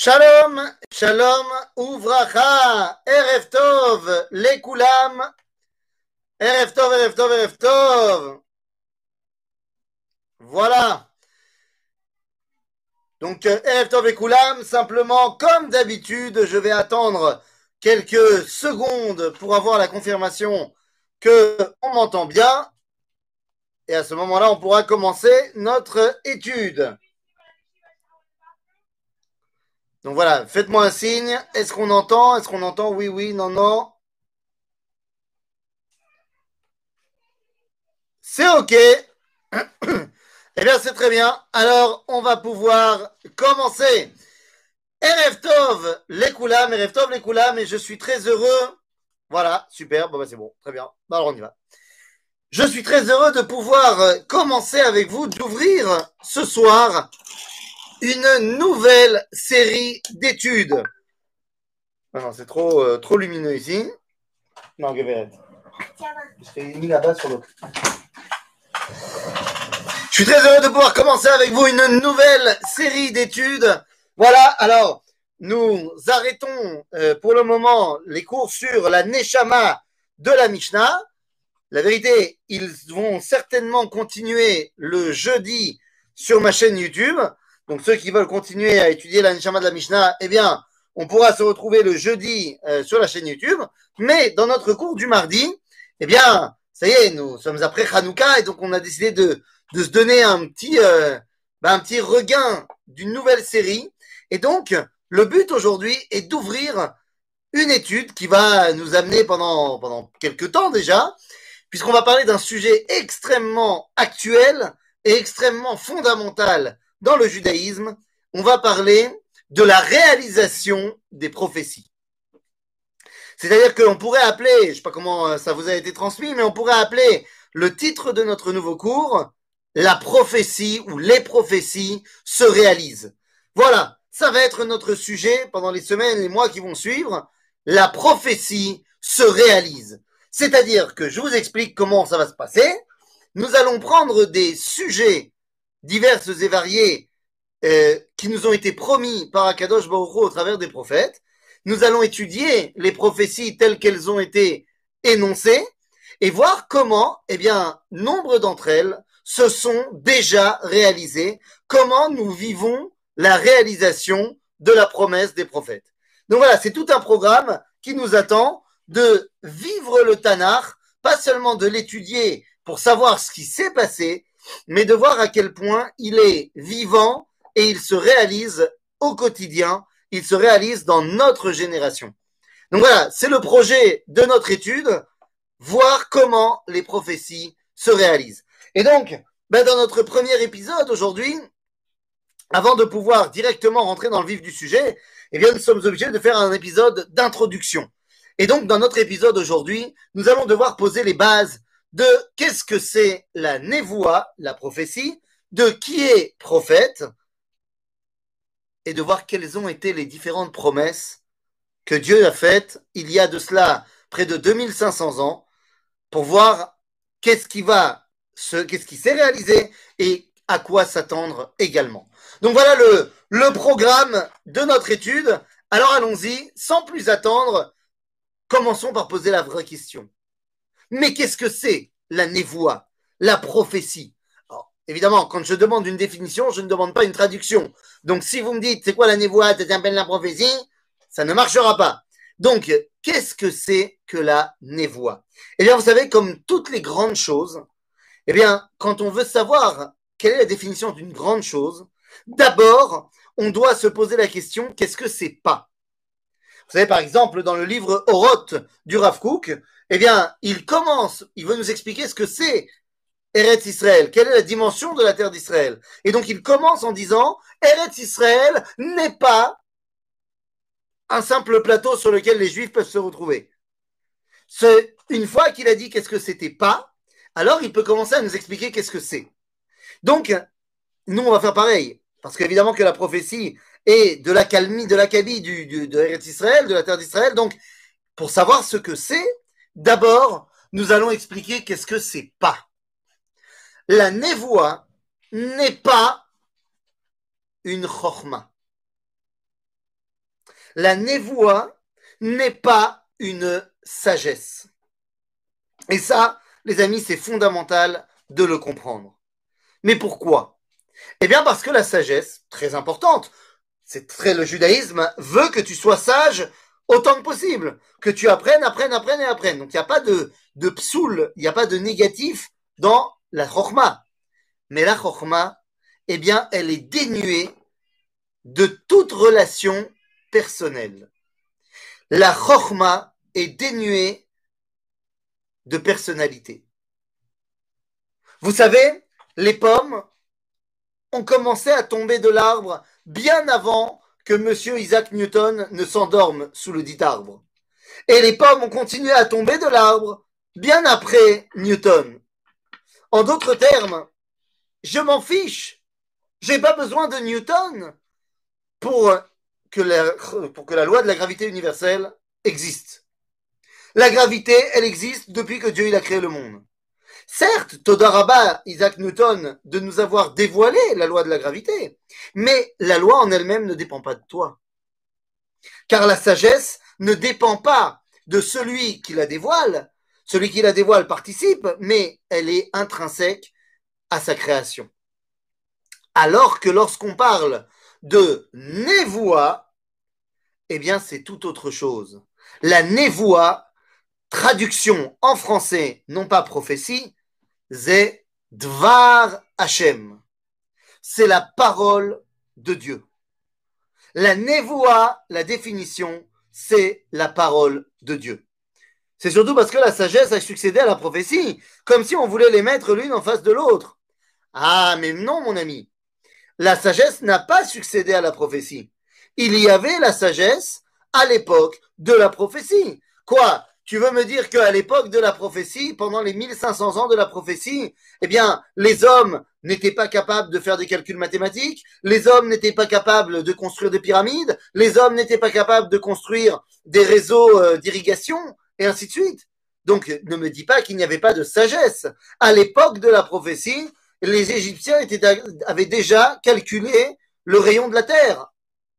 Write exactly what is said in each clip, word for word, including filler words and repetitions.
Shalom, shalom, uvracha, erev tov, lekulam, erev tov, erev tov, erev tov. Voilà. Donc, euh, erev tov, lekulam, simplement, comme d'habitude, je vais attendre quelques secondes pour avoir la confirmation que on m'entend bien. Et à ce moment-là, on pourra commencer notre étude. Donc voilà, faites-moi un signe. Est-ce qu'on entend? Est-ce qu'on entend? Oui, oui, non, non. C'est OK. Eh bien, c'est très bien. Alors, on va pouvoir commencer. Erev Tov, les Koulam, Erev Tov, les Koulam, et je suis très heureux. Voilà, super. Bon, bah, c'est bon. Très bien. Bah, alors, on y va. Je suis très heureux de pouvoir commencer avec vous, d'ouvrir ce soir une nouvelle série d'études. Non, non, c'est trop, euh, trop lumineux ici. Non, Gabriel. Je t'ai mis là-bas sur l'autre. Je suis très heureux de pouvoir commencer avec vous une nouvelle série d'études. Voilà, alors, nous arrêtons euh, pour le moment les cours sur la Neshama de la Mishnah. La vérité, ils vont certainement continuer le jeudi sur ma chaîne YouTube. Donc, ceux qui veulent continuer à étudier la Neshama de la Mishnah, eh bien, on pourra se retrouver le jeudi euh, sur la chaîne YouTube. Mais dans notre cours du mardi, eh bien, ça y est, nous sommes après Hanouka et donc on a décidé de, de se donner un petit, euh, ben, un petit regain d'une nouvelle série. Et donc, le but aujourd'hui est d'ouvrir une étude qui va nous amener pendant, pendant quelques temps déjà, puisqu'on va parler d'un sujet extrêmement actuel et extrêmement fondamental dans le judaïsme. On va parler de la réalisation des prophéties. C'est-à-dire qu'on pourrait appeler, je ne sais pas comment ça vous a été transmis, mais on pourrait appeler le titre de notre nouveau cours « La prophétie ou les prophéties se réalisent ». Voilà, ça va être notre sujet pendant les semaines, les mois qui vont suivre. La prophétie se réalise. C'est-à-dire que je vous explique comment ça va se passer. Nous allons prendre des sujets divers et variés euh, qui nous ont été promis par Akadosh Baruch Hu au travers des prophètes. Nous allons étudier les prophéties telles qu'elles ont été énoncées et voir comment, eh bien, nombre d'entre elles se sont déjà réalisées, comment nous vivons la réalisation de la promesse des prophètes. Donc voilà, c'est tout un programme qui nous attend de vivre le Tanakh, pas seulement de l'étudier pour savoir ce qui s'est passé, mais de voir à quel point il est vivant et il se réalise au quotidien, il se réalise dans notre génération. Donc voilà, c'est le projet de notre étude, voir comment les prophéties se réalisent. Et donc, ben dans notre premier épisode aujourd'hui, avant de pouvoir directement rentrer dans le vif du sujet, eh bien, nous sommes obligés de faire un épisode d'introduction. Et donc, dans notre épisode aujourd'hui, nous allons devoir poser les bases de qu'est-ce que c'est la névoie, la prophétie, de qui est prophète, et de voir quelles ont été les différentes promesses que Dieu a faites il y a de cela près de deux mille cinq cents ans, pour voir qu'est-ce qui va, se, qu'est-ce qui s'est réalisé et à quoi s'attendre également. Donc voilà le, le programme de notre étude. Alors allons-y, sans plus attendre, commençons par poser la vraie question. Mais qu'est-ce que c'est la névoie, la prophétie? Alors, évidemment, quand je demande une définition, je ne demande pas une traduction. Donc si vous me dites c'est quoi la névoie, c'est un peu la prophétie, ça ne marchera pas. Donc, qu'est-ce que c'est que la névoie? Eh bien, vous savez, comme toutes les grandes choses, eh bien, quand on veut savoir quelle est la définition d'une grande chose, d'abord, on doit se poser la question, qu'est-ce que c'est pas? Vous savez, par exemple, dans le livre Oroth du Rav Kook, eh bien, il commence, il veut nous expliquer ce que c'est Eretz Israël, quelle est la dimension de la terre d'Israël. Et donc, il commence en disant, Eretz Israël n'est pas un simple plateau sur lequel les Juifs peuvent se retrouver. C'est, une fois qu'il a dit qu'est-ce que c'était pas, alors il peut commencer à nous expliquer qu'est-ce que c'est. Donc, nous, on va faire pareil, parce qu'évidemment que la prophétie est de l'accalmie, de l'accabie du, du, de Eretz Israël, de la terre d'Israël. Donc, pour savoir ce que c'est, d'abord, nous allons expliquer qu'est-ce que c'est pas. La névoie n'est pas une chorma. La névoie n'est pas une sagesse. Et ça, les amis, c'est fondamental de le comprendre. Mais pourquoi? Eh bien parce que la sagesse, très importante, c'est très le judaïsme veut que tu sois sage autant que possible, que tu apprennes, apprennes, apprennes et apprennes. Donc il n'y a pas de, de psoul, il n'y a pas de négatif dans la chorma. Mais la chorma, eh bien, elle est dénuée de toute relation personnelle. La chorma est dénuée de personnalité. Vous savez, les pommes ont commencé à tomber de l'arbre bien avant que monsieur Isaac Newton ne s'endorme sous le dit arbre. Et les pommes ont continué à tomber de l'arbre bien après Newton. En d'autres termes, je m'en fiche. J'ai pas besoin de Newton pour que, la, pour que la loi de la gravité universelle existe. La gravité, elle existe depuis que Dieu il a créé le monde. Certes, Todarabah, Isaac Newton, de nous avoir dévoilé la loi de la gravité, mais la loi en elle-même ne dépend pas de toi. Car la sagesse ne dépend pas de celui qui la dévoile. Celui qui la dévoile participe, mais elle est intrinsèque à sa création. Alors que lorsqu'on parle de névoie, eh bien c'est tout autre chose. La névoie, traduction en français, non pas prophétie, c'est Dvar Hashem. C'est la parole de Dieu. La névoie, la définition, c'est la parole de Dieu. C'est surtout parce que la sagesse a succédé à la prophétie, comme si on voulait les mettre l'une en face de l'autre. Ah, mais non, mon ami. La sagesse n'a pas succédé à la prophétie. Il y avait la sagesse à l'époque de la prophétie. Quoi? Tu veux me dire qu'à l'époque de la prophétie, pendant les mille cinq cents ans de la prophétie, eh bien, les hommes n'étaient pas capables de faire des calculs mathématiques, les hommes n'étaient pas capables de construire des pyramides, les hommes n'étaient pas capables de construire des réseaux euh, d'irrigation, et ainsi de suite. Donc, ne me dis pas qu'il n'y avait pas de sagesse. À l'époque de la prophétie, les Égyptiens étaient, avaient déjà calculé le rayon de la Terre.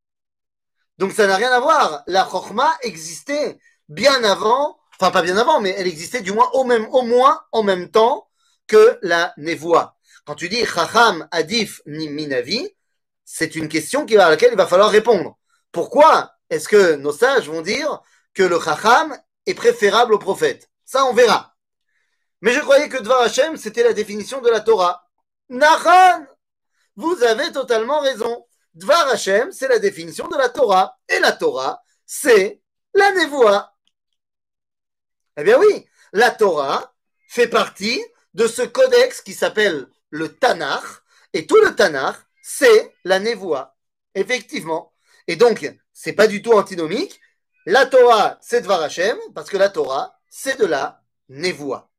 Donc, ça n'a rien à voir. La Chokhma existait bien avant, enfin pas bien avant, mais elle existait du moins au, même, au moins en même temps que la névoie. Quand tu dis Chacham Adif Minavi, c'est une question à laquelle il va falloir répondre. Pourquoi est-ce que nos sages vont dire que le Chacham est préférable au prophète? Ça, on verra. Mais je croyais que Dvar Hashem, c'était la définition de la Torah. Nachan, vous avez totalement raison. Dvar Hashem, c'est la définition de la Torah. Et la Torah, c'est la névoie. Eh bien oui, la Torah fait partie de ce codex qui s'appelle le Tanakh, et tout le Tanakh, c'est la névoie, effectivement. Et donc, c'est pas du tout antinomique. La Torah, c'est Dvar Hashem, parce que la Torah, c'est de la névoie.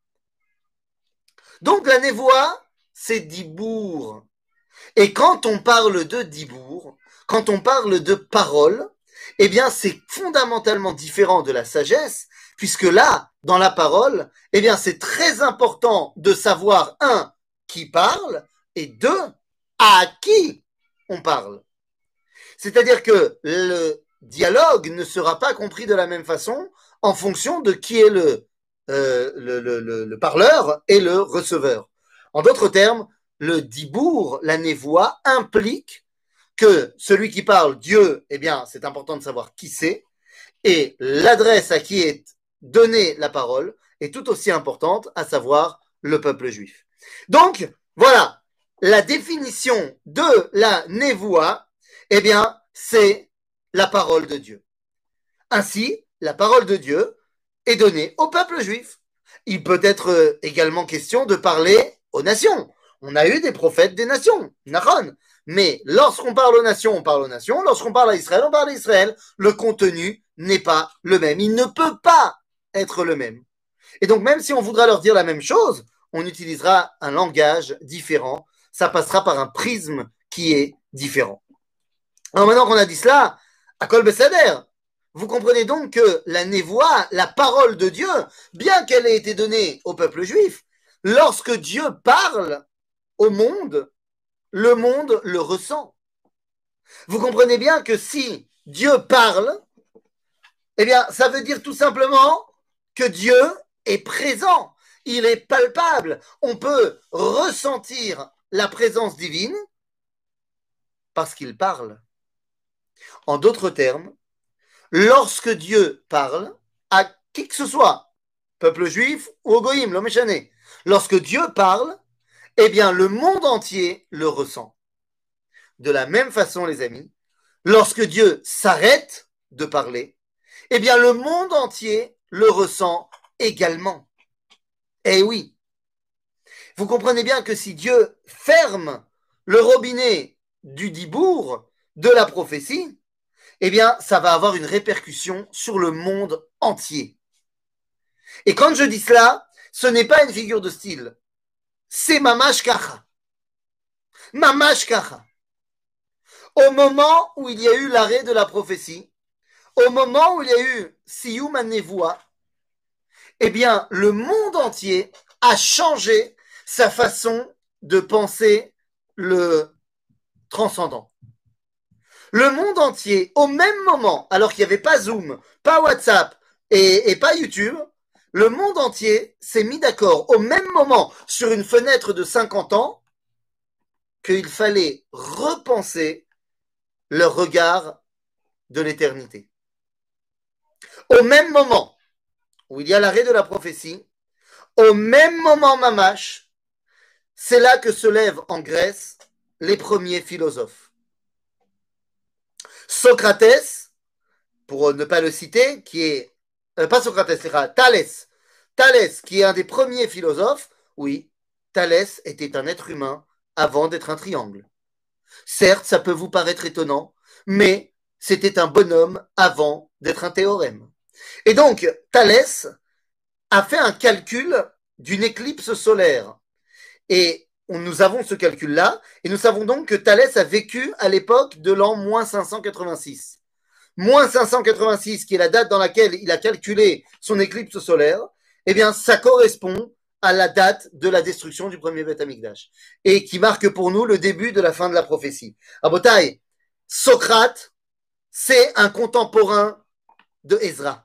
Donc la névoie, c'est Dibour. Et quand on parle de Dibour, quand on parle de parole, eh bien c'est fondamentalement différent de la sagesse, puisque là, dans la parole, eh bien c'est très important de savoir, un, qui parle, et deux, à qui on parle. C'est-à-dire que le dialogue ne sera pas compris de la même façon en fonction de qui est le, euh, le, le, le, le parleur et le receveur. En d'autres termes, le dibour, la névoie, implique que celui qui parle, Dieu, eh bien, c'est important de savoir qui c'est, et l'adresse à qui est donnée la parole est tout aussi importante, à savoir le peuple juif. Donc, voilà, la définition de la névoie, eh bien, c'est la parole de Dieu. Ainsi, la parole de Dieu est donnée au peuple juif. Il peut être également question de parler aux nations. On a eu des prophètes des nations, Nachon. Mais lorsqu'on parle aux nations, on parle aux nations. Lorsqu'on parle à Israël, on parle à Israël. Le contenu n'est pas le même. Il ne peut pas être le même. Et donc, même si on voudra leur dire la même chose, on utilisera un langage différent. Ça passera par un prisme qui est différent. Alors maintenant qu'on a dit cela, à Kol Besséder, vous comprenez donc que la névoie, la parole de Dieu, bien qu'elle ait été donnée au peuple juif, lorsque Dieu parle au monde, le monde le ressent. Vous comprenez bien que si Dieu parle, Eh bien, ça veut dire tout simplement que Dieu est présent. Il est palpable. On peut ressentir la présence divine parce qu'il parle. En d'autres termes, lorsque Dieu parle à qui que ce soit, peuple juif ou au goïm, l'homme échané, lorsque Dieu parle, eh bien, le monde entier le ressent. De la même façon, les amis, lorsque Dieu s'arrête de parler, eh bien, le monde entier le ressent également. Eh oui. Vous comprenez bien que si Dieu ferme le robinet du dibour, de la prophétie, eh bien, ça va avoir une répercussion sur le monde entier. Et quand je dis cela, ce n'est pas une figure de style. C'est mamash kacha. Mamash kacha. Au moment où il y a eu l'arrêt de la prophétie, au moment où il y a eu Siyum HaNevuah, eh bien, le monde entier a changé sa façon de penser le transcendant. Le monde entier, au même moment, alors qu'il n'y avait pas Zoom, pas WhatsApp et, et pas YouTube, le monde entier s'est mis d'accord au même moment sur une fenêtre de cinquante ans qu'il fallait repenser leur regard de l'éternité. Au même moment où il y a l'arrêt de la prophétie, au même moment mamash, c'est là que se lèvent en Grèce les premiers philosophes. Socrates, pour ne pas le citer, qui est, euh, pas Socrates, c'est Thalès, Thalès, qui est un des premiers philosophes, oui, Thalès était un être humain avant d'être un triangle. Certes, ça peut vous paraître étonnant, mais c'était un bonhomme avant d'être un théorème. Et donc, Thalès a fait un calcul d'une éclipse solaire. Et nous avons ce calcul-là, et nous savons donc que Thalès a vécu à l'époque de l'an moins cinq cent quatre-vingt-six. Moins cinq cent quatre-vingt-six, qui est la date dans laquelle il a calculé son éclipse solaire, eh bien, ça correspond à la date de la destruction du premier Beth Amikdash, et qui marque pour nous le début de la fin de la prophétie. Abotai, Socrate, c'est un contemporain de Ezra.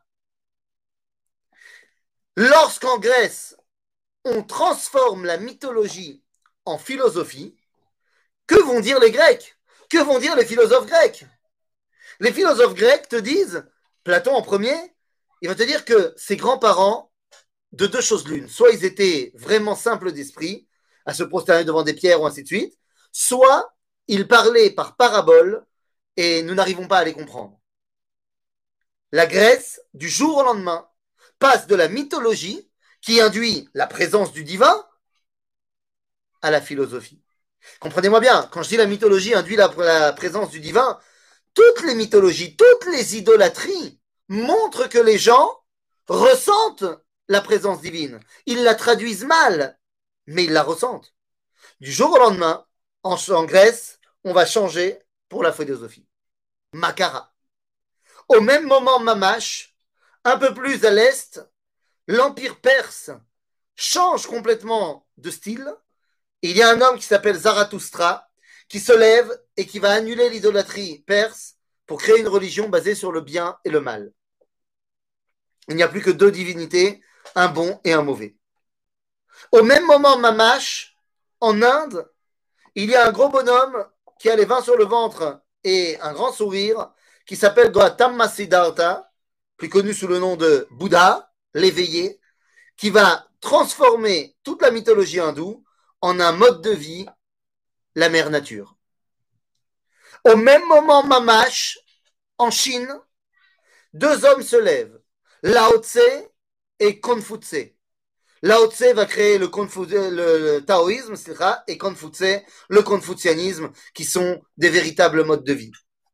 Lorsqu'en Grèce, on transforme la mythologie en philosophie, que vont dire les Grecs? Que vont dire les philosophes grecs? Les philosophes grecs te disent, Platon en premier, il va te dire que ses grands-parents, de deux choses l'une, soit ils étaient vraiment simples d'esprit, à se prosterner devant des pierres ou ainsi de suite, soit ils parlaient par parabole et nous n'arrivons pas à les comprendre. La Grèce, du jour au lendemain, passe de la mythologie qui induit la présence du divin à la philosophie. Comprenez-moi bien, quand je dis la mythologie induit la, la présence du divin, toutes les mythologies, toutes les idolâtries montrent que les gens ressentent la présence divine. Ils la traduisent mal, mais ils la ressentent. Du jour au lendemain, en, en Grèce, on va changer pour la philosophie. Makara. Au même moment, Mamash, un peu plus à l'est, l'empire perse change complètement de style. Et il y a un homme qui s'appelle Zarathustra qui se lève et qui va annuler l'idolâtrie perse pour créer une religion basée sur le bien et le mal. Il n'y a plus que deux divinités, un bon et un mauvais. Au même moment, Mamash, en Inde, il y a un gros bonhomme qui a les vins sur le ventre et un grand sourire qui s'appelle Gautama Siddhartha, plus connu sous le nom de Bouddha, l'éveillé, qui va transformer toute la mythologie hindoue en un mode de vie, la mère nature. Au même moment, Mamash, en Chine, deux hommes se lèvent, Lao Tse et Confucius. Lao Tse va créer le, Confu- le, le taoïsme et Confucius le confucianisme, qui sont des véritables modes de vie.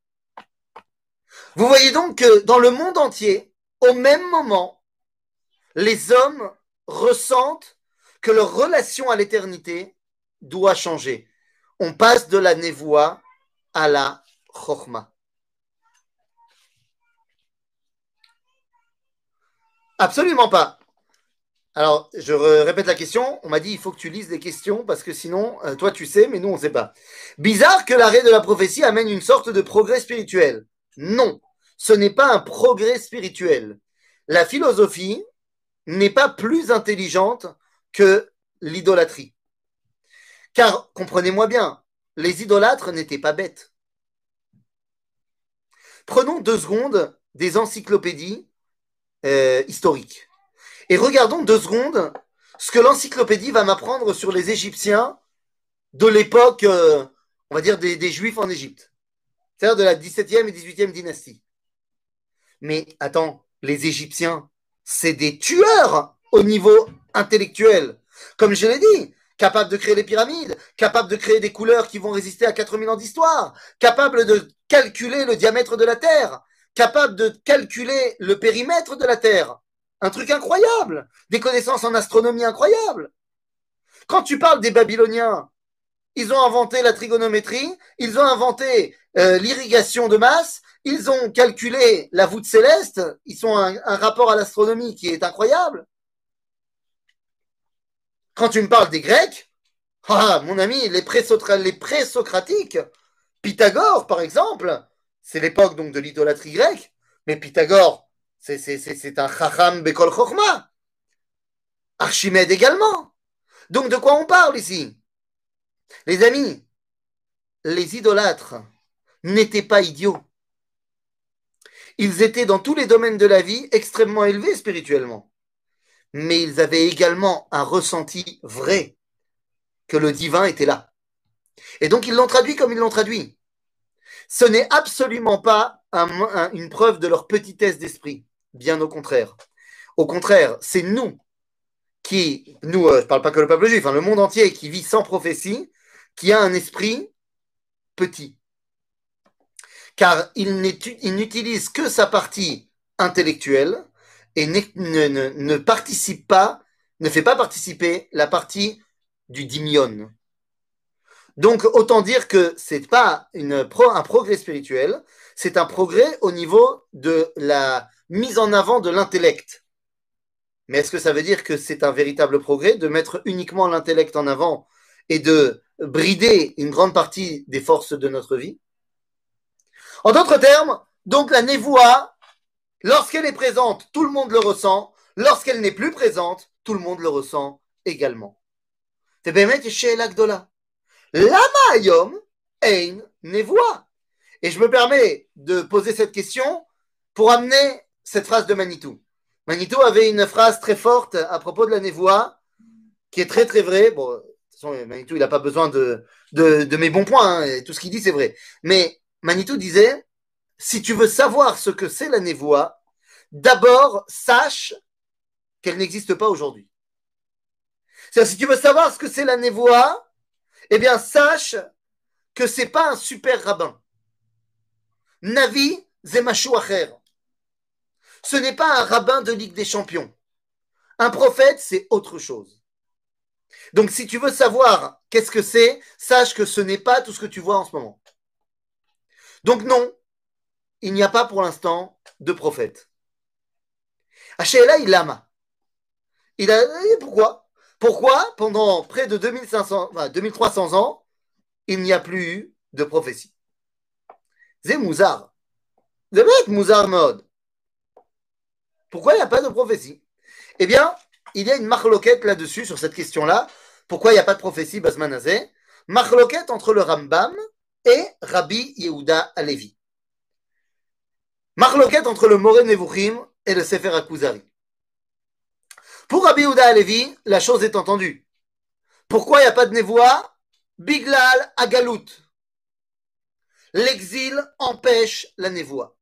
Vous voyez donc que dans le monde entier, au même moment, les hommes ressentent que leur relation à l'éternité doit changer. On passe de la névoie à la chokhma. Absolument pas. Alors, je répète la question. On m'a dit il faut que tu lises les questions parce que sinon, euh, toi tu sais, mais nous on ne sait pas. Bizarre que l'arrêt de la prophétie amène une sorte de progrès spirituel. Non. ce n'est pas un progrès spirituel. La philosophie n'est pas plus intelligente que l'idolâtrie. Car, comprenez-moi bien, les idolâtres n'étaient pas bêtes. Prenons deux secondes des encyclopédies euh, historiques et regardons deux secondes ce que l'encyclopédie va m'apprendre sur les Égyptiens de l'époque, euh, on va dire, des, des Juifs en Égypte, c'est-à-dire de la dix-septième et dix-huitième dynastie. Mais attends, les Égyptiens, c'est des tueurs au niveau intellectuel. Comme je l'ai dit, capables de créer les pyramides, capables de créer des couleurs qui vont résister à quatre mille ans d'histoire, capables de calculer le diamètre de la Terre, capables de calculer le périmètre de la Terre. Un truc incroyable, des connaissances en astronomie incroyables. Quand tu parles des Babyloniens, ils ont inventé la trigonométrie, ils ont inventé euh, l'irrigation de masse, ils ont calculé la voûte céleste, ils ont un, un rapport à l'astronomie qui est incroyable. Quand tu me parles des Grecs, ah, mon ami, les, les présocratiques, Pythagore par exemple, c'est l'époque donc de l'idolâtrie grecque, mais Pythagore, c'est, c'est, c'est, c'est un chacham bekol chokhma. Archimède également. Donc de quoi on parle ici? Les amis, les idolâtres n'étaient pas idiots. Ils étaient dans tous les domaines de la vie extrêmement élevés spirituellement. Mais ils avaient également un ressenti vrai que le divin était là. Et donc ils l'ont traduit comme ils l'ont traduit. Ce n'est absolument pas un, un, une preuve de leur petitesse d'esprit. Bien au contraire. Au contraire, c'est nous qui, nous, euh, je ne parle pas que le peuple juif, hein, le monde entier qui vit sans prophétie, qui a un esprit petit. Car il, il n'utilise que sa partie intellectuelle et ne, ne, ne participe pas, ne fait pas participer la partie du dimion. Donc, autant dire que c'est pas une pro, un progrès spirituel, c'est un progrès au niveau de la mise en avant de l'intellect. Mais est-ce que ça veut dire que c'est un véritable progrès de mettre uniquement l'intellect en avant et de brider une grande partie des forces de notre vie? En d'autres termes, donc la névoie, lorsqu'elle est présente, tout le monde le ressent. Lorsqu'elle n'est plus présente, tout le monde le ressent également. C'est באמת שאלה גדולה. Lama ayom ein nevoa. Et je me permets de poser cette question pour amener cette phrase de Manitou. Manitou avait une phrase très forte à propos de la névoie, qui est très très vraie. Bon, de toute façon, Manitou, il n'a pas besoin de, de, de mes bons points, hein, et tout ce qu'il dit, c'est vrai. Mais Manitou disait, si tu veux savoir ce que c'est la névoie, d'abord sache qu'elle n'existe pas aujourd'hui. C'est-à-dire, si tu veux savoir ce que c'est la névoie, eh bien, sache que c'est pas un super rabbin. Navi Zemashu Acher. Ce n'est pas un rabbin de Ligue des Champions. Un prophète, c'est autre chose. Donc, si tu veux savoir qu'est-ce que c'est, sache que ce n'est pas tout ce que tu vois en ce moment. Donc, non, il n'y a pas pour l'instant de prophète. Hachéla, il lama. Il a, pourquoi Pourquoi, pendant près de deux mille cinq cents, enfin, deux mille trois cents ans, il n'y a plus eu de prophétie? C'est mouzar. C'est bête, mouzar mode. Pourquoi il n'y a pas de prophétie? Eh bien, il y a une marloquette là-dessus, sur cette question-là. Pourquoi il n'y a pas de prophétie, Basman Azé? Marloquette entre le Rambam et Rabbi Yehuda Alevi. Marloquette entre le Moreh Nevuchim et le Sefer HaKuzari. Pour Rabbi Yehuda Alevi, la chose est entendue. Pourquoi il n'y a pas de névoie? Biglal Agalout. L'exil empêche la névoie.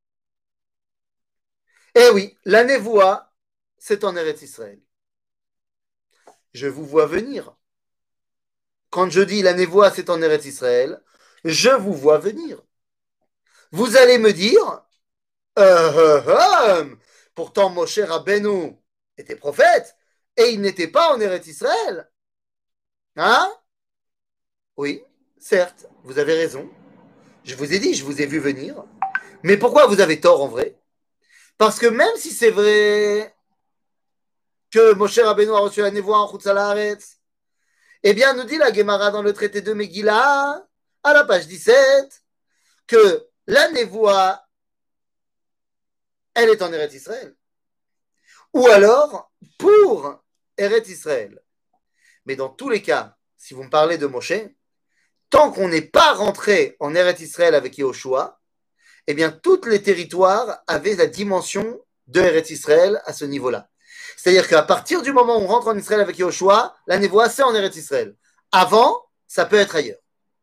Eh oui, la névoie, c'est en Eretz Israël. Je vous vois venir. Quand je dis la névoie, c'est en Eretz Israël, je vous vois venir. Vous allez me dire, euh, euh, euh, pourtant Moshe Rabbeinu était prophète et il n'était pas en Eretz Israël. Hein? Oui, certes, vous avez raison. Je vous ai dit, je vous ai vu venir. Mais pourquoi vous avez tort en vrai? Parce que même si c'est vrai que Moshe Rabbeinu a reçu la névoie en Chutz La'aretz, eh bien, nous dit la Gemara dans le traité de Megillah, à la page dix-sept, que la névoie elle est en Eretz Israël. Ou alors, pour Eretz Israël. Mais dans tous les cas, si vous me parlez de Moshe, tant qu'on n'est pas rentré en Eretz Israël avec Yehoshua, eh bien, tous les territoires avaient la dimension de Eretz Israël à ce niveau-là. C'est-à-dire qu'à partir du moment où on rentre en Israël avec Yehoshua, la névoie, c'est en Eretz Israël. Avant, ça peut être ailleurs.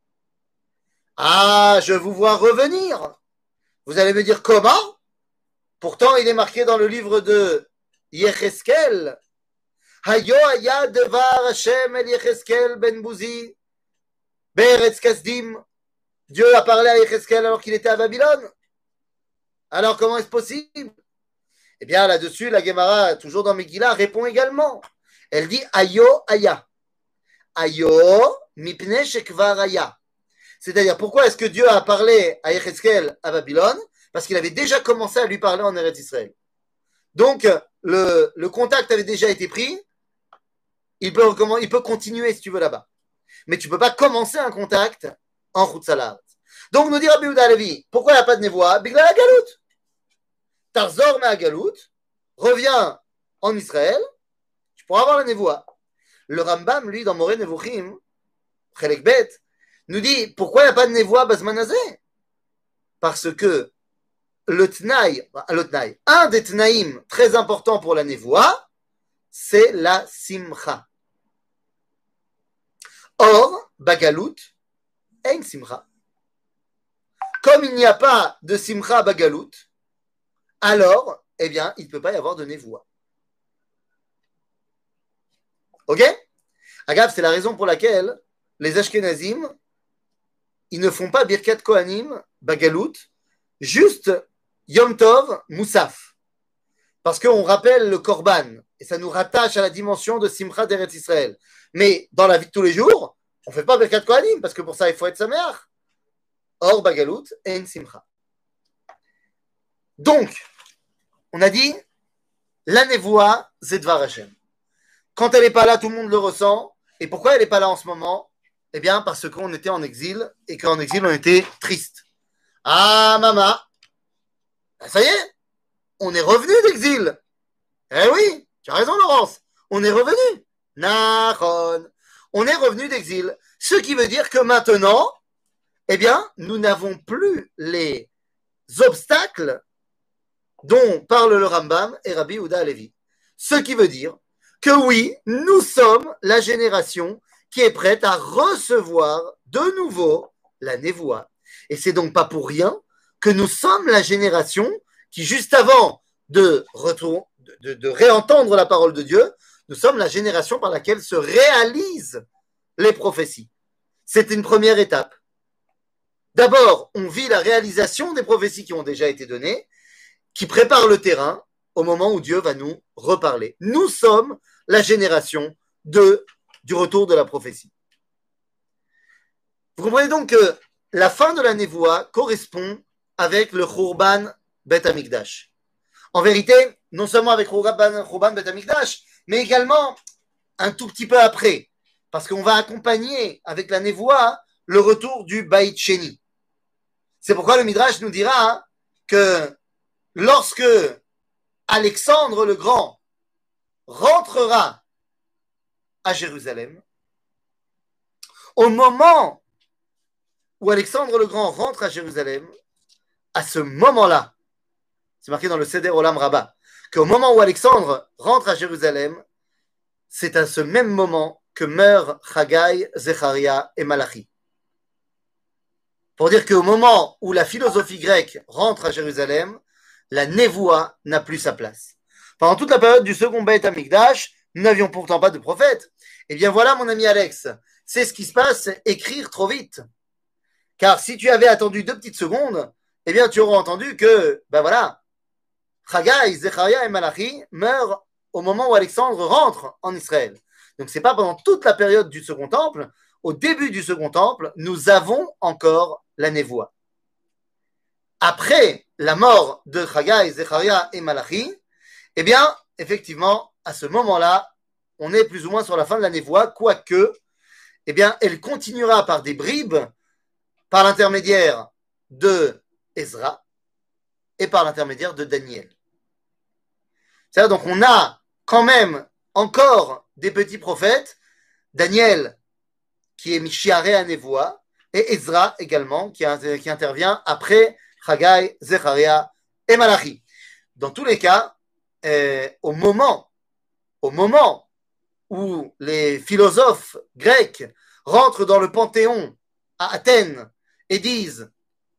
Ah, je vous vois revenir. Vous allez me dire comment? Pourtant, il est marqué dans le livre de Yecheskel. Hayo haya devar Hashem el Yecheskel ben Bouzi be'eretz Kasdim. Dieu a parlé à Yecheskel alors qu'il était à Babylone. Alors comment est-ce possible? Eh bien là-dessus, la Gemara, toujours dans Megillah, répond également. Elle dit Hayo haya. Hayo mipnei shekvar haya. C'est-à-dire, pourquoi est-ce que Dieu a parlé à Yecheskel à Babylone? Parce qu'il avait déjà commencé à lui parler en Eretz Israël. Donc, le, le contact avait déjà été pris. Il peut, il peut continuer si tu veux là-bas. Mais tu ne peux pas commencer un contact en Chutz La'aretz. Donc, nous dit Rabbi Yehuda Halevi, pourquoi il n'y a pas de névoie? Bigla la galout. Tarzor ma galout, reviens en Israël, tu pourras avoir la névoie. Le Rambam, lui, dans Moreh Nevuchim, Chelek Bet, nous dit pourquoi il n'y a pas de névoie Bazmanazé? Parce que le tnaï, le tnaï, un des tnaïm très importants pour la névoie, c'est la simcha. Or, bagalout, ein simcha. Comme il n'y a pas de simcha bagalout, alors, eh bien, il ne peut pas y avoir de névoie. Ok? Agave, c'est la raison pour laquelle les Ashkenazim, ils ne font pas Birkat Kohanim, bagalout, juste Yom Tov, Moussaf. Parce qu'on rappelle le Korban, et ça nous rattache à la dimension de Simcha d'Eretz Israël. Mais dans la vie de tous les jours, on ne fait pas Birkat Kohanim, parce que pour ça, il faut être Sameach. Or, Bagalout, et une Simcha. Donc, on a dit, la névoie, c'est Dvar Hashem. Quand elle n'est pas là, tout le monde le ressent. Et pourquoi elle n'est pas là en ce moment? Eh bien, parce qu'on était en exil, et qu'en exil, on était triste. Ah, maman, ça y est, on est revenu d'exil. Eh oui, tu as raison, Laurence. On est revenu. Nahon. On est revenu d'exil. Ce qui veut dire que maintenant, eh bien, nous n'avons plus les obstacles dont parle le Rambam et Rabbi Yehuda Halevi. Ce qui veut dire que oui, nous sommes la génération qui est prête à recevoir de nouveau la névoie. Et c'est donc pas pour rien que nous sommes la génération qui, juste avant de, retour, de, de, de réentendre la parole de Dieu, nous sommes la génération par laquelle se réalisent les prophéties. C'est une première étape. D'abord, on vit la réalisation des prophéties qui ont déjà été données, qui préparent le terrain au moment où Dieu va nous reparler. Nous sommes la génération de, du retour de la prophétie. Vous comprenez donc que la fin de la névoie correspond avec le Khurban Bet Amikdash. En vérité, non seulement avec Khurban Bet Amikdash, mais également un tout petit peu après, parce qu'on va accompagner avec la névoie le retour du Baït Sheni. C'est pourquoi le Midrash nous dira que lorsque Alexandre le Grand rentrera à Jérusalem, au moment où Alexandre le Grand rentre à Jérusalem, à ce moment-là, c'est marqué dans le Seder Olam Rabbah, qu'au moment où Alexandre rentre à Jérusalem, c'est à ce même moment que meurent Chagai, Zecharia et Malachi. Pour dire qu'au moment où la philosophie grecque rentre à Jérusalem, la névoie n'a plus sa place. Pendant toute la période du second Beit Amikdash, nous n'avions pourtant pas de prophète. Eh bien voilà, mon ami Alex, c'est ce qui se passe, écrire trop vite. Car si tu avais attendu deux petites secondes, eh bien tu aurais entendu que, ben voilà, Chagai, Zecharia et Malachi meurent au moment où Alexandre rentre en Israël. Donc c'est pas pendant toute la période du second temple. Au début du second temple, nous avons encore la névoie. Après la mort de Chagai, Zecharia et Malachi, eh bien, effectivement, à ce moment-là, on est plus ou moins sur la fin de la névoie, quoique, eh bien, elle continuera par des bribes, par l'intermédiaire de Ezra et par l'intermédiaire de Daniel. C'est-à-dire, donc on a quand même encore des petits prophètes, Daniel, qui est Mishiaré à Nevoa, et Ezra également, qui, qui intervient après Haggai, Zecharia et Malachi. Dans tous les cas, euh, au moment, au moment où les philosophes grecs rentrent dans le Panthéon à Athènes et disent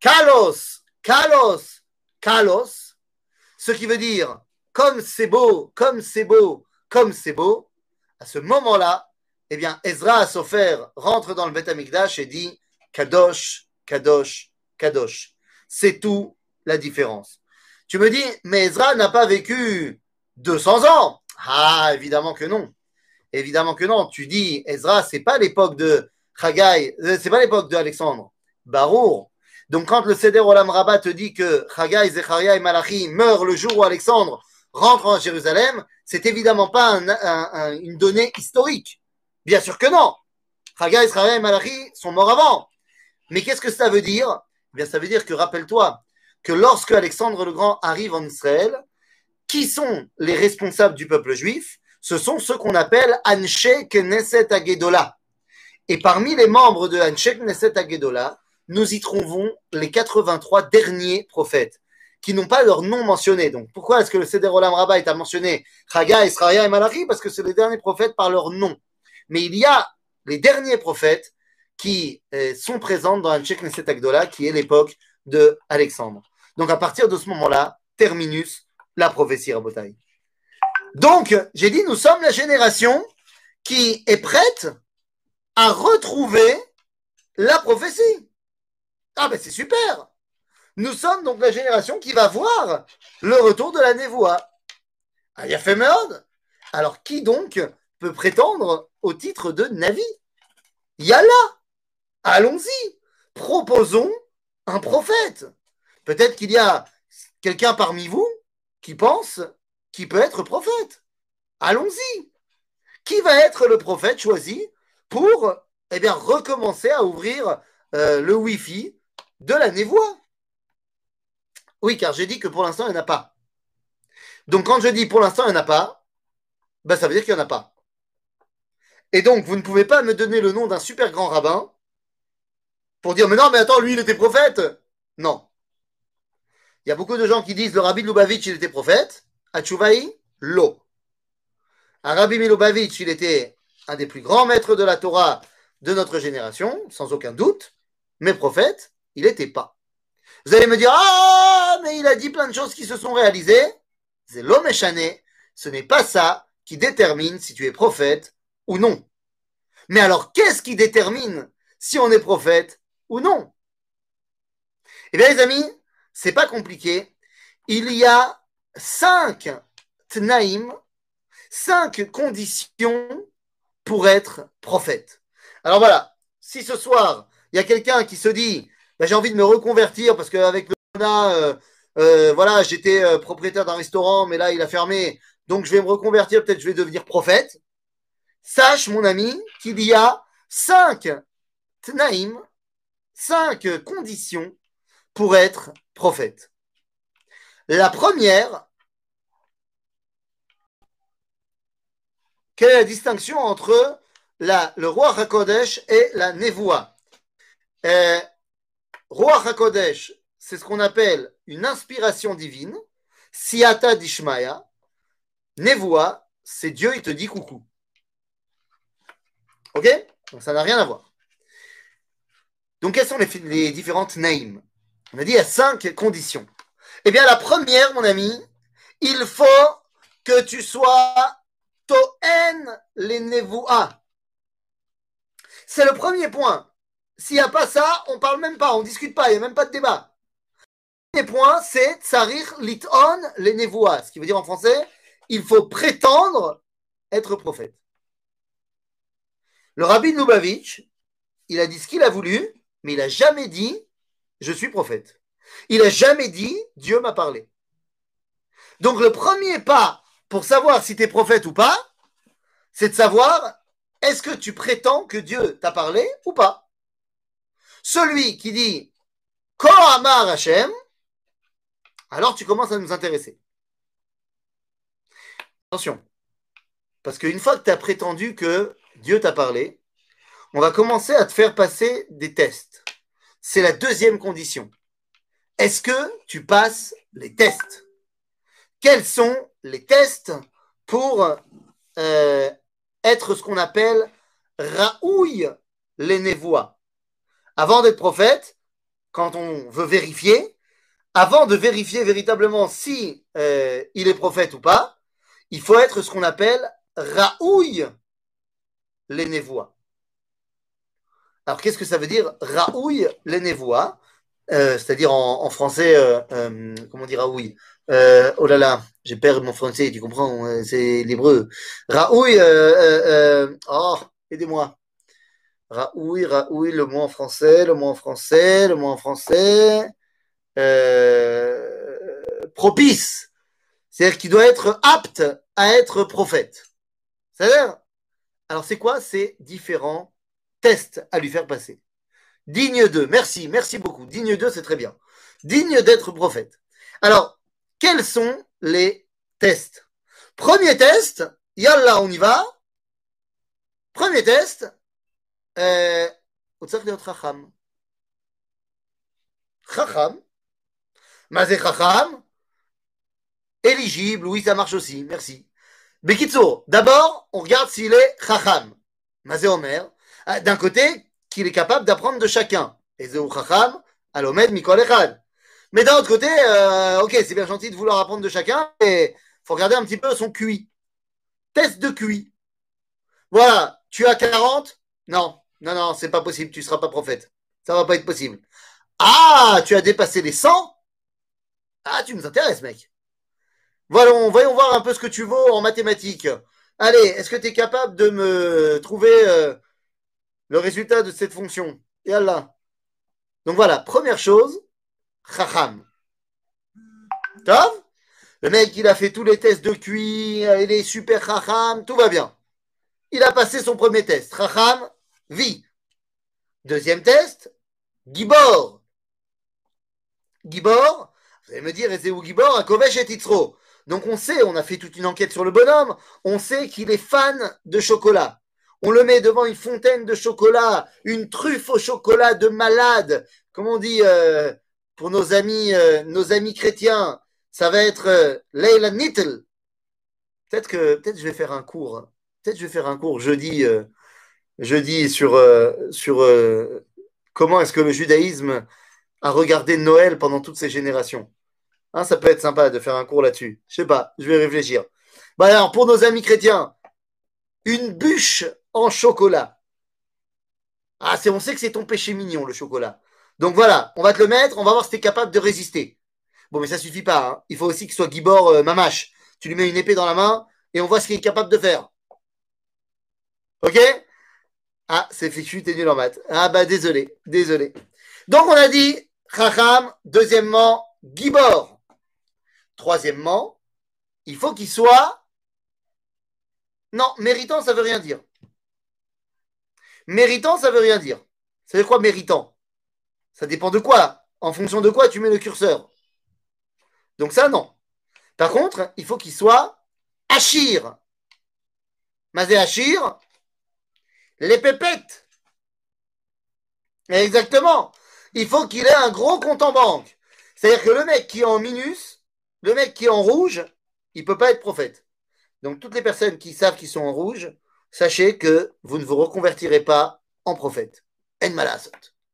Kalos, Kalos, Kalos, ce qui veut dire comme c'est beau, comme c'est beau, comme c'est beau, à ce moment-là, eh bien, Ezra Sofer rentre dans le Beth Amikdash et dit Kadosh, Kadosh, Kadosh. C'est tout la différence. Tu me dis, mais Ezra n'a pas vécu deux cents ans. Ah, évidemment que non. Évidemment que non. Tu dis, Ezra, c'est pas l'époque de Haggai, c'est pas l'époque de Alexandre. Barour. Donc, quand le Seder Olam Rabbah te dit que Haggai, Zecharia et Malachi meurent le jour où Alexandre rentre à Jérusalem, c'est évidemment pas un, un, un, une donnée historique. Bien sûr que non. Haggai, Zecharia et Malachi sont morts avant. Mais qu'est-ce que ça veut dire? Eh bien, ça veut dire que, rappelle-toi, que lorsque Alexandre le Grand arrive en Israël, qui sont les responsables du peuple juif? Ce sont ceux qu'on appelle Anshe Knesset Agedola. Et parmi les membres de Anshe Knesset Agedola, nous y trouvons les quatre-vingt-trois derniers prophètes qui n'ont pas leur nom mentionné. Donc, pourquoi est-ce que le Seder Olam Rabbah est à mentionner Haggai, Israël et Malachi? Parce que c'est les derniers prophètes par leur nom. Mais il y a les derniers prophètes qui euh, sont présents dans Anshe Knesset Agedola, qui est l'époque de Alexandre. Donc, à partir de ce moment-là, terminus la prophétie Rabotai. Donc, j'ai dit, nous sommes la génération qui est prête à retrouver la prophétie. Ah ben c'est super. Nous sommes donc la génération qui va voir le retour de la névoie. Ah, il y a fait merde. Alors, qui donc peut prétendre au titre de Navi? Yallah, allons-y, proposons un prophète. Peut-être qu'il y a quelqu'un parmi vous qui pense qu'il peut être prophète. Allons-y. Qui va être le prophète choisi pour eh bien, recommencer à ouvrir euh, le Wi-Fi de la névoie? Oui, car j'ai dit que pour l'instant, il n'y en a pas. Donc, quand je dis pour l'instant, il n'y en a pas, ben, ça veut dire qu'il n'y en a pas. Et donc, vous ne pouvez pas me donner le nom d'un super grand rabbin pour dire, mais non, mais attends, lui, il était prophète. Non. Il y a beaucoup de gens qui disent, le rabbi de Lubavitch, il était prophète. Atchouvaï, lo. Un rabbi Milubavitch, il était un des plus grands maîtres de la Torah de notre génération, sans aucun doute, mais prophète, il n'était pas. Vous allez me dire, ah, mais il a dit plein de choses qui se sont réalisées. C'est l'homme échané. Ce n'est pas ça qui détermine si tu es prophète ou non. Mais alors, qu'est-ce qui détermine si on est prophète ou non? Eh bien, les amis, c'est pas compliqué. Il y a cinq tnaïm, cinq conditions pour être prophète. Alors voilà, si ce soir, il y a quelqu'un qui se dit, bah, j'ai envie de me reconvertir parce qu'avec le corona, euh, euh, voilà, j'étais euh, propriétaire d'un restaurant, mais là, il a fermé, donc je vais me reconvertir, peut-être je vais devenir prophète. Sache, mon ami, qu'il y a cinq tnaïm, cinq conditions pour être prophète. La première, quelle est la distinction entre la, le roi HaKodesh et la Nevoa? euh, Roi HaKodesh, c'est ce qu'on appelle une inspiration divine. Siata Dishmaya. Nevoa, c'est Dieu, il te dit coucou. Ok? Donc ça n'a rien à voir. Donc quelles sont les, les différentes naïms? On a dit il y a cinq conditions. Eh bien, la première, mon ami, il faut que tu sois Toen les Nevoa. C'est le premier point. S'il n'y a pas ça, on ne parle même pas, on ne discute pas, il n'y a même pas de débat. Le premier point, c'est Tsarir Liton les Nevoa. Ce qui veut dire en français, il faut prétendre être prophète. Le rabbi de Lubavitch, il a dit ce qu'il a voulu, mais il n'a jamais dit je suis prophète. Il n'a jamais dit Dieu m'a parlé. Donc le premier pas pour savoir si tu es prophète ou pas, c'est de savoir est-ce que tu prétends que Dieu t'a parlé ou pas. Celui qui dit Ko Amar Hashem, alors tu commences à nous intéresser. Attention, parce qu'une fois que tu as prétendu que Dieu t'a parlé, on va commencer à te faire passer des tests. C'est la deuxième condition. Est-ce que tu passes les tests? Quels sont les tests pour euh, être ce qu'on appelle Raouille les névois? Avant d'être prophète, quand on veut vérifier, avant de vérifier véritablement si euh, il est prophète ou pas, il faut être ce qu'on appelle Raouille les névois. Alors, qu'est-ce que ça veut dire Raouille les névois? euh, C'est-à-dire en, en français, euh, euh, comment dire Raouille? euh, Oh là là, j'ai perdu mon français, tu comprends? euh, C'est l'hébreu. Raouille, euh, euh, euh, oh, aidez-moi. Raouille, Raouille, le mot en français, le mot en français, le mot en français. Euh, propice. C'est-à-dire qu'il doit être apte à être prophète. C'est-à-dire, alors c'est quoi ces différents tests à lui faire passer? Digne d'eux, merci, merci beaucoup. Digne d'eux, c'est très bien. Digne d'être prophète. Alors, quels sont les tests? Premier test, yallah, on y va. Premier test, euh, chacham. Chacham. Mazé chacham. Éligible, oui, ça marche aussi, merci. Bekitso, d'abord, on regarde s'il est chacham. Mazé Omer. D'un côté, qu'il est capable d'apprendre de chacun. Et zéou chacham, alomed mikol echad. Mais d'un autre côté, euh, ok, c'est bien gentil de vouloir apprendre de chacun, mais il faut regarder un petit peu son Q I. Test de Q I. Voilà, tu as quarante? Non, non, non, c'est pas possible, tu ne seras pas prophète. Ça va pas être possible. Ah, tu as dépassé les cent? Ah, tu nous intéresses, mec. Voyons, voyons voir un peu ce que tu vaux en mathématiques. Allez, est-ce que tu es capable de me trouver euh, le résultat de cette fonction? Et Allah. Donc voilà, première chose, chacham. Tov? Le mec, il a fait tous les tests de Q I, il est super chacham, tout va bien. Il a passé son premier test. Chacham, vie. Deuxième test, Gibor. Gibor, vous allez me dire, et c'est où Gibor? À Kovesh et Titzro. Donc on sait, on a fait toute une enquête sur le bonhomme, on sait qu'il est fan de chocolat. On le met devant une fontaine de chocolat, une truffe au chocolat de malade. Comme on dit euh, pour nos amis, euh, nos amis chrétiens, ça va être euh, Leila Nittel. Peut-être que peut-être je vais faire un cours. Peut-être je vais faire un cours jeudi, euh, jeudi sur, euh, sur euh, comment est-ce que le judaïsme a regardé Noël pendant toutes ces générations. Hein, ça peut être sympa de faire un cours là-dessus. Je sais pas, je vais réfléchir. Bah alors, pour nos amis chrétiens, une bûche en chocolat. Ah, c'est, on sait que c'est ton péché mignon, le chocolat. Donc voilà, on va te le mettre, on va voir si tu es capable de résister. Bon, mais ça suffit pas. Hein. Il faut aussi qu'il soit Gibor euh, Mamache. Tu lui mets une épée dans la main et on voit ce qu'il est capable de faire. Ok? Ah, c'est fichu, t'es nul en maths. Ah bah désolé, désolé. Donc on a dit Chacham, deuxièmement, Gibor. Troisièmement, il faut qu'il soit... Non, méritant, ça veut rien dire. Méritant, ça veut rien dire. Ça veut quoi méritant? Ça dépend de quoi. En fonction de quoi tu mets le curseur. Donc ça, non. Par contre, il faut qu'il soit Achir. Mazé Achir, les pépettes. Exactement. Il faut qu'il ait un gros compte en banque. C'est-à-dire que le mec qui est en minus, le mec qui est en rouge, il ne peut pas être prophète. Donc toutes les personnes qui savent qu'ils sont en rouge, sachez que vous ne vous reconvertirez pas en prophète. En malasot.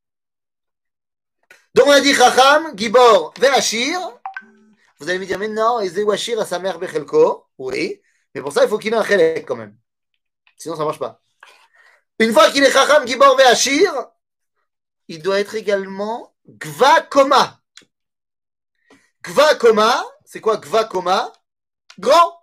Donc on a dit Chacham, Gibor, Verachir. Vous allez me dire, mais non, Ezewachir à sa mère Bechelko. Oui, mais pour ça, il faut qu'il ait un chelek quand même. Sinon, ça ne marche pas. Une fois qu'il est Chacham, Gibor, Verachir, il doit être également Gva Koma. Gva Koma, c'est quoi Gva Koma? Grand.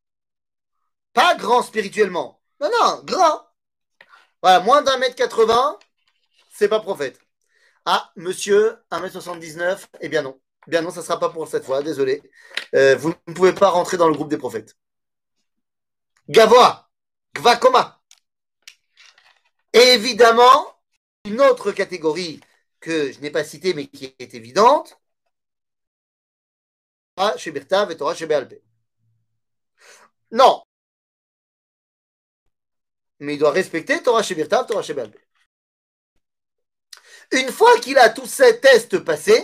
Pas grand spirituellement. Non, non, grand. Voilà, moins d'un mètre quatre-vingts, c'est pas prophète. Ah, monsieur, un mètre soixante-dix-neuf, eh bien non. Eh bien non, ça ne sera pas pour cette fois, désolé. Euh, vous ne pouvez pas rentrer dans le groupe des prophètes. Gavoa, Gvakoma. Et évidemment, une autre catégorie que je n'ai pas citée mais qui est évidente, Torah chez Bertav et Torah chez Béalpé. Non. Mais il doit respecter Torah Shebirtav, Torah Shebal. Une fois qu'il a tous ces tests passés,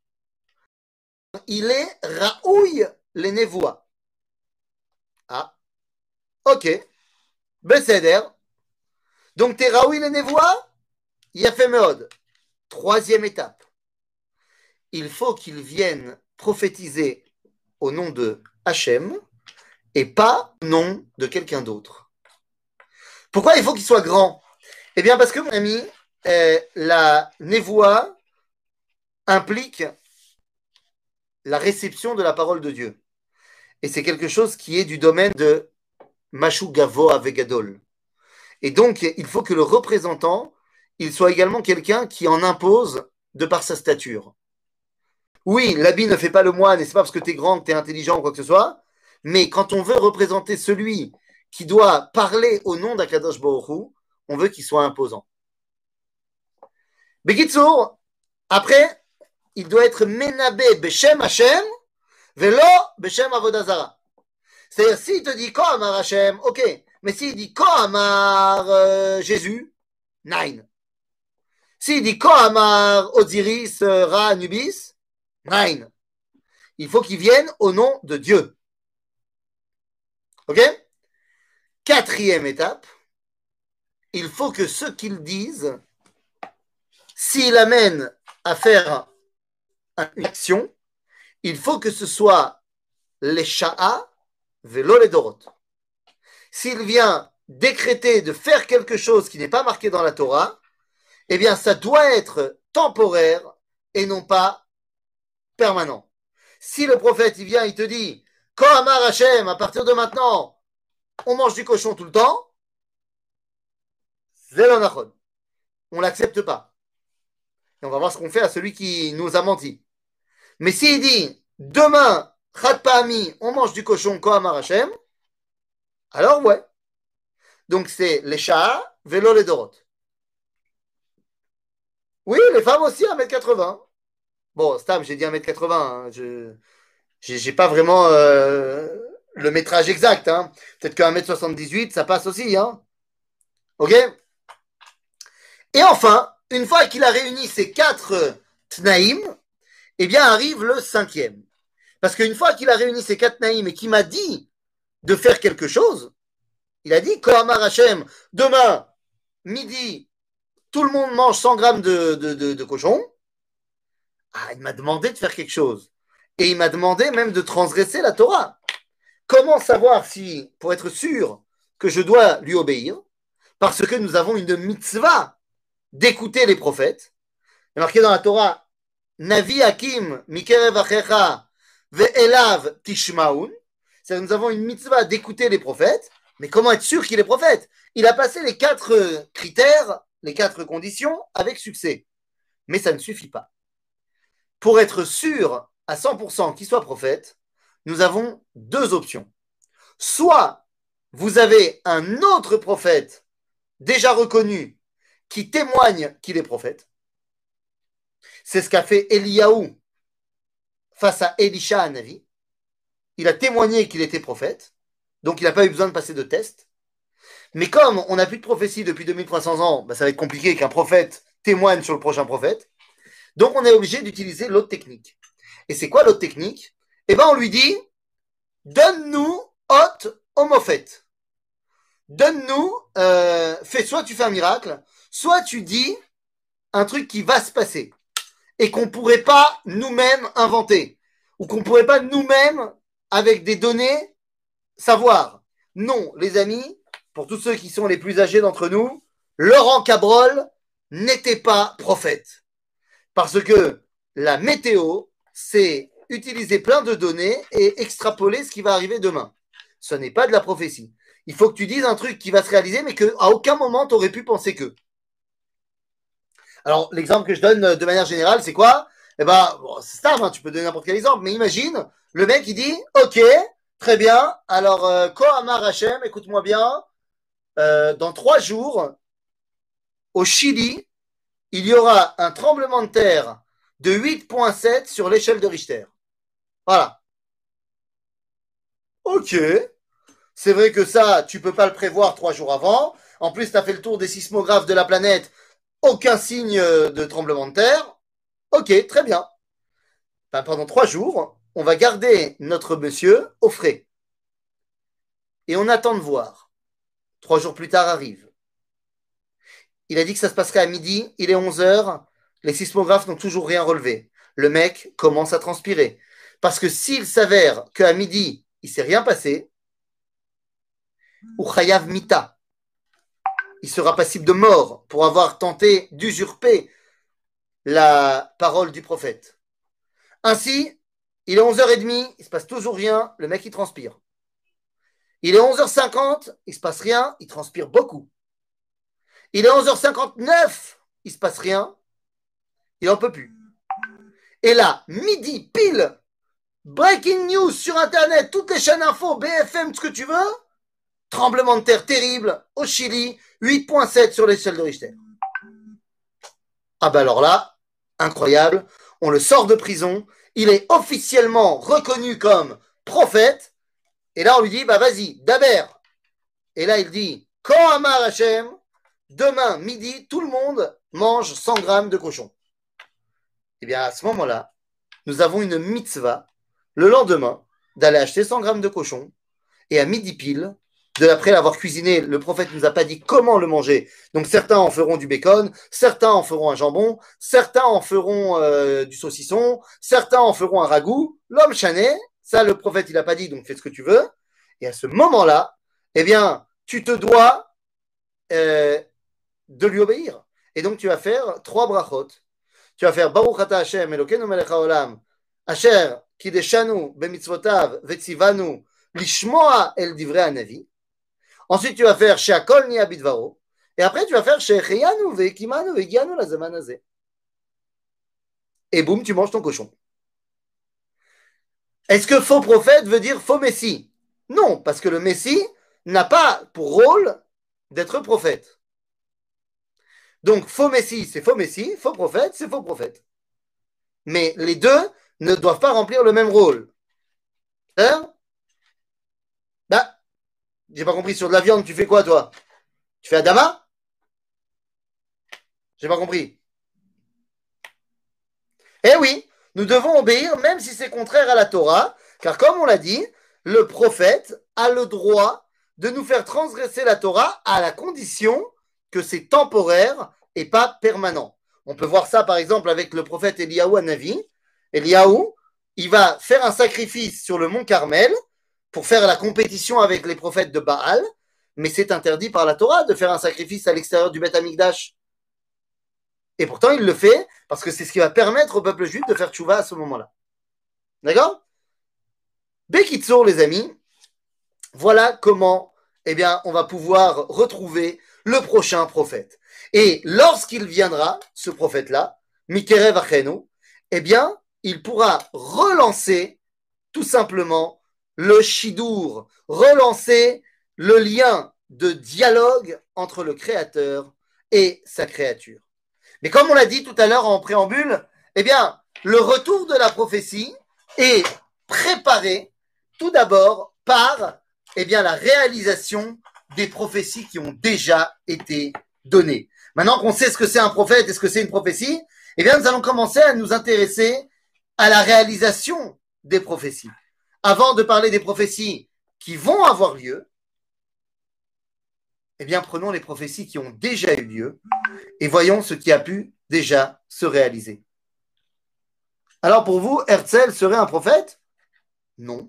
il est Raouille les Nevoa. Ah, ok. Besséder. Donc t'es Raouille les Nevoa, il a fait Meod. Troisième étape. Il faut qu'il vienne prophétiser au nom de Hachem et pas au nom de quelqu'un d'autre. Pourquoi il faut qu'il soit grand? Eh bien parce que, mon ami, euh, la Nevoa implique la réception de la parole de Dieu. Et c'est quelque chose qui est du domaine de Mashu Gavo Avegadol. Et donc, il faut que le représentant, il soit également quelqu'un qui en impose de par sa stature. Oui, l'habit ne fait pas le moine, et c'est pas parce que tu es grand, que tu es intelligent ou quoi que ce soit, mais quand on veut représenter celui qui doit parler au nom d'Akadosh Baruch Hu, on veut qu'il soit imposant. Bekitsour, après, il doit être menabé Beshem Hashem, velo Beshem Avodazara. C'est-à-dire, s'il te dit Ko Amar Hashem, ok, mais s'il dit Ko Amar euh, Jésus, nine. S'il dit Ko Amar Osiris euh, Ra Anubis, nine. Il faut qu'il vienne au nom de Dieu. Ok? Quatrième étape, il faut que ce qu'il dise, s'il amène à faire une action, il faut que ce soit les sha'a velo les dorot. S'il vient décréter de faire quelque chose qui n'est pas marqué dans la Torah, eh bien, ça doit être temporaire et non pas permanent. Si le prophète, il vient, il te dit, Ko Amar Hashem, à partir de maintenant, on mange du cochon tout le temps, Zelonachon. On ne l'accepte pas. Et on va voir ce qu'on fait à celui qui nous a menti. Mais s'il dit, demain, Chad Pahami, on mange du cochon Ko Amar Hashem, alors ouais. Donc c'est les Sha'a, vélo les Dorot. Oui, les femmes aussi, un mètre quatre-vingts. Bon, Stam, j'ai dit un mètre quatre-vingts. Hein. Je j'ai pas vraiment euh, le métrage exact. Hein. Peut-être qu'un mètre soixante-dix-huit, ça passe aussi. Hein. OK? Et enfin, une fois qu'il a réuni ces quatre Tnaïm, eh bien arrive le cinquième. Parce qu'une fois qu'il a réuni ces quatre Tnaïm et qu'il m'a dit de faire quelque chose, il a dit, Ko Amar Hashem, demain, midi, tout le monde mange cent grammes de, de, de, de cochon. Ah, il m'a demandé de faire quelque chose. Et il m'a demandé même de transgresser la Torah. Comment savoir si, pour être sûr que je dois lui obéir, parce que nous avons une mitzvah d'écouter les prophètes. Il est marqué dans la Torah, Navi Hakim Mikerev Achecha Ve'elav Tishmaun. C'est-à-dire nous avons une mitzvah d'écouter les prophètes. Mais comment être sûr qu'il est prophète? Il a passé les quatre critères, les quatre conditions avec succès. Mais ça ne suffit pas. Pour être sûr à cent pour cent qu'il soit prophète, nous avons deux options. Soit vous avez un autre prophète déjà reconnu qui témoigne qu'il est prophète. C'est ce qu'a fait Eliyahu face à Elisha Hanavi. Il a témoigné qu'il était prophète, donc il n'a pas eu besoin de passer de test. Mais comme on n'a plus de prophétie depuis deux mille trois cents ans, bah ça va être compliqué qu'un prophète témoigne sur le prochain prophète. Donc on est obligé d'utiliser l'autre technique. Et c'est quoi l'autre technique? Eh bien on lui dit, donne-nous hot homophète. Donne-nous, euh, fais, soit tu fais un miracle, soit tu dis un truc qui va se passer et qu'on ne pourrait pas nous-mêmes inventer ou qu'on ne pourrait pas nous-mêmes, avec des données, savoir. Non, les amis, pour tous ceux qui sont les plus âgés d'entre nous, Laurent Cabrol n'était pas prophète. Parce que la météo, c'est utiliser plein de données et extrapoler ce qui va arriver demain. Ce n'est pas de la prophétie. Il faut que tu dises un truc qui va se réaliser, mais qu'à aucun moment, tu aurais pu penser que. Alors, l'exemple que je donne de manière générale, c'est quoi? Eh ben, bon, c'est stable, hein, tu peux donner n'importe quel exemple, mais imagine, le mec, il dit, ok, très bien, alors, euh, Ko Amar Hashem, écoute-moi bien, euh, dans trois jours, au Chili, il y aura un tremblement de terre de huit virgule sept sur l'échelle de Richter. Voilà. Ok. C'est vrai que ça, tu ne peux pas le prévoir trois jours avant. En plus, tu as fait le tour des sismographes de la planète, aucun signe de tremblement de terre. Ok, très bien. Ben, pendant trois jours, on va garder notre monsieur au frais. Et on attend de voir. Trois jours plus tard arrive. Il a dit que ça se passerait à midi, il est onze heures, les sismographes n'ont toujours rien relevé. Le mec commence à transpirer. Parce que s'il s'avère qu'à midi, il ne s'est rien passé, ou chayav mita, il sera passible de mort pour avoir tenté d'usurper la parole du prophète. Ainsi, il est onze heures trente, il ne se passe toujours rien, le mec il transpire. Il est onze heures cinquante, il ne se passe rien, il transpire beaucoup. Il est onze heures cinquante-neuf, il ne se passe rien, il n'en peut plus. Et là, midi, pile, breaking news sur Internet, toutes les chaînes info, B F M, ce que tu veux, tremblement de terre terrible au Chili, huit virgule sept sur l'échelle de Richter. Ah ben alors là, incroyable, on le sort de prison, il est officiellement reconnu comme prophète, et là on lui dit, bah vas-y, Daber. Et là il dit, quand Amar Hashem, demain midi, tout le monde mange cent grammes de cochon. Et bien à ce moment-là, nous avons une mitzvah, le lendemain, d'aller acheter cent grammes de cochon, et à midi pile, de après l'avoir cuisiné, le prophète ne nous a pas dit comment le manger. Donc certains en feront du bacon, certains en feront un jambon, certains en feront euh, du saucisson, certains en feront un ragoût. L'homme chané, ça le prophète il n'a pas dit, donc fais ce que tu veux. Et à ce moment-là, eh bien, tu te dois euh, de lui obéir. Et donc tu vas faire trois brachot. Tu vas faire Baruch ata Hashem Elokeinu melech haolam asher kideshanu bemitzvotav vetzivanu lishmoa el divrei hanavi. Ensuite, tu vas faire Sheakol ni abidvaro. Et après, tu vas faire Shecheyanu ve'ekimanu ve'gianu la zaman hazeh. Et boum, tu manges ton cochon. Est-ce que faux prophète veut dire faux messie? Non, parce que le messie n'a pas pour rôle d'être prophète. Donc, faux messie, c'est faux messie, faux prophète, c'est faux prophète. Mais les deux ne doivent pas remplir le même rôle. Hein? Bah, j'ai pas compris. Sur de la viande, tu fais quoi, toi? Tu fais Adama? J'ai pas compris. Eh oui, nous devons obéir même si c'est contraire à la Torah, car comme on l'a dit, le prophète a le droit de nous faire transgresser la Torah à la condition que c'est temporaire et pas permanent. On peut voir ça par exemple avec le prophète Eliyahu Hanavi. Eliyahu, il va faire un sacrifice sur le mont Carmel pour faire la compétition avec les prophètes de Baal, mais c'est interdit par la Torah de faire un sacrifice à l'extérieur du Beth Amikdash. Et pourtant, il le fait parce que c'est ce qui va permettre au peuple juif de faire tchouva à ce moment-là. D'accord? Bekitsour, les amis, voilà comment eh bien, on va pouvoir retrouver le prochain prophète. Et lorsqu'il viendra, ce prophète-là, Mikerev Achenu, eh bien, il pourra relancer tout simplement le shidour, relancer le lien de dialogue entre le Créateur et sa créature. Mais comme on l'a dit tout à l'heure en préambule, eh bien, le retour de la prophétie est préparé tout d'abord par eh bien, la réalisation des prophéties qui ont déjà été données. Maintenant qu'on sait ce que c'est un prophète et ce que c'est une prophétie, eh bien, nous allons commencer à nous intéresser à la réalisation des prophéties. Avant de parler des prophéties qui vont avoir lieu, eh bien, prenons les prophéties qui ont déjà eu lieu et voyons ce qui a pu déjà se réaliser. Alors pour vous, Herzl serait un prophète? Non.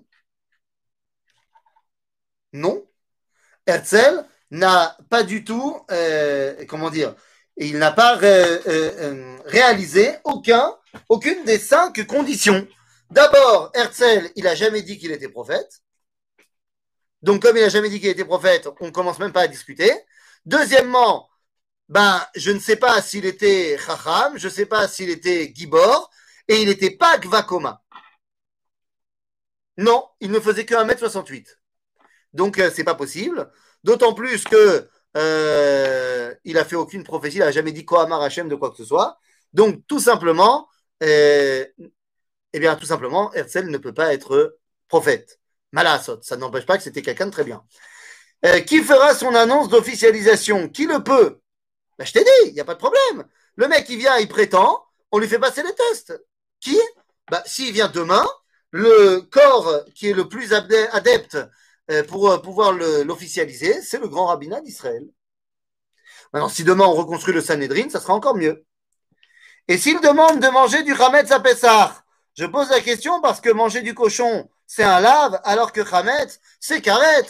Non. Herzl n'a pas du tout, euh, comment dire, il n'a pas ré, euh, réalisé aucun, aucune des cinq conditions. D'abord, Herzl, il n'a jamais dit qu'il était prophète. Donc, comme il n'a jamais dit qu'il était prophète, on ne commence même pas à discuter. Deuxièmement, ben, je ne sais pas s'il était Chacham, je ne sais pas s'il était Gibor, et il n'était pas Gvakoma. Non, il ne faisait que un mètre soixante-huit. Donc, euh, c'est pas possible. D'autant plus que euh, il a fait aucune prophétie, il n'a jamais dit Kohamar Hashem de quoi que ce soit. Donc, tout simplement, euh, eh bien, tout simplement, Herzl ne peut pas être prophète. Malasot, ça n'empêche pas que c'était quelqu'un de très bien. Euh, qui fera son annonce d'officialisation? Qui le peut? Ben, je t'ai dit, il n'y a pas de problème. Le mec, il vient, il prétend, on lui fait passer les tests. Qui? Ben, s'il vient demain, le corps qui est le plus adepte pour pouvoir l'officialiser, c'est le grand rabbinat d'Israël. Maintenant, si demain on reconstruit le Sanhédrin, ça sera encore mieux. Et s'il demande de manger du Hametz à Pessah, je pose la question parce que manger du cochon, c'est un lave, alors que Hametz, c'est karet.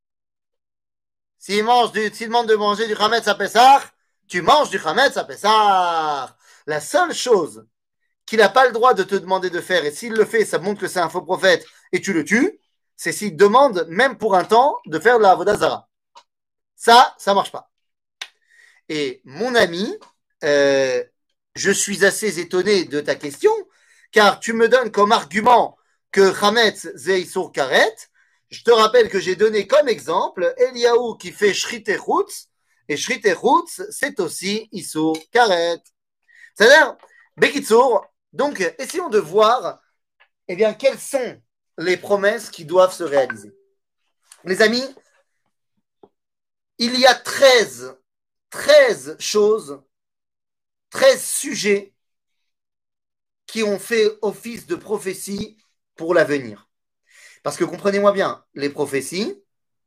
S'il mange du, s'il demande de manger du Hametz à Pessah, tu manges du Hametz à Pessah. La seule chose qu'il n'a pas le droit de te demander de faire, et s'il le fait, ça montre que c'est un faux prophète, et tu le tues, c'est s'il demande, même pour un temps, de faire de la Avodah Zara. Ça, ça marche pas. Et mon ami, euh, je suis assez étonné de ta question, car tu me donnes comme argument que Hametz zeh Isur Karet. Je te rappelle que j'ai donné comme exemple Eliaou qui fait Shrite Chutz, et Shrite Chutz, c'est aussi Isur Karet. C'est-à-dire, Bekitsour, donc essayons de voir eh bien, quelles sont les promesses qui doivent se réaliser. Les amis, il y a treize, treize choses, treize sujets qui ont fait office de prophétie pour l'avenir. Parce que comprenez-moi bien, les prophéties,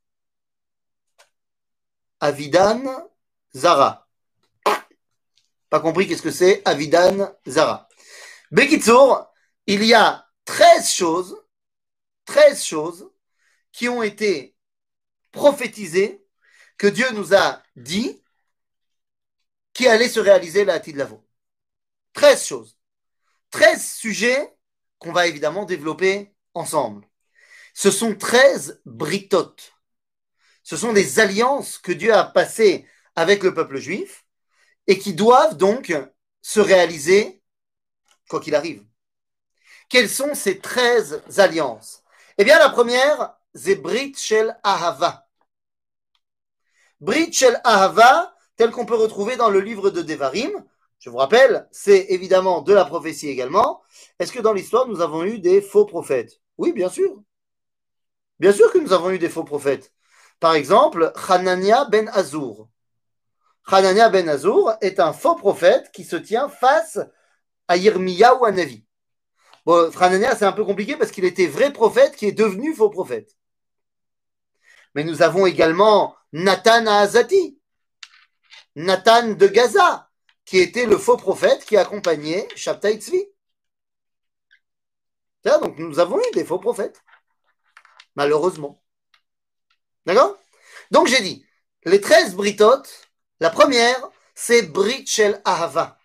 Avidan, Zara. Pas compris qu'est-ce que c'est Avidan, Zara. Bekitsour, il y a treize choses, treize choses qui ont été prophétisées, que Dieu nous a dit, qui allaient se réaliser la Atid Lavo. treize choses. treize sujets qu'on va évidemment développer ensemble. Ce sont treize britotes. Ce sont des alliances que Dieu a passées avec le peuple juif et qui doivent donc se réaliser quoi qu'il arrive. Quelles sont ces treize alliances? Eh bien, la première, c'est Brit Shel Ahava. Brit Shel Ahava, tel qu'on peut retrouver dans le livre de Devarim. Je vous rappelle, c'est évidemment de la prophétie également. Est-ce que dans l'histoire, nous avons eu des faux prophètes? Oui, bien sûr. Bien sûr que nous avons eu des faux prophètes. Par exemple, Hanania ben Azur. Hanania ben Azur est un faux prophète qui se tient face à Yirmiya ou à Navi. Bon, Hanania, c'est un peu compliqué parce qu'il était vrai prophète qui est devenu faux prophète. Mais nous avons également Nathan à Azati, Nathan de Gaza, qui était le faux prophète qui accompagnait Shabtai Tzvi. Donc nous avons eu des faux prophètes, malheureusement. D'accord? Donc j'ai dit, les treize britotes, la première, c'est Brit Shel Ahava.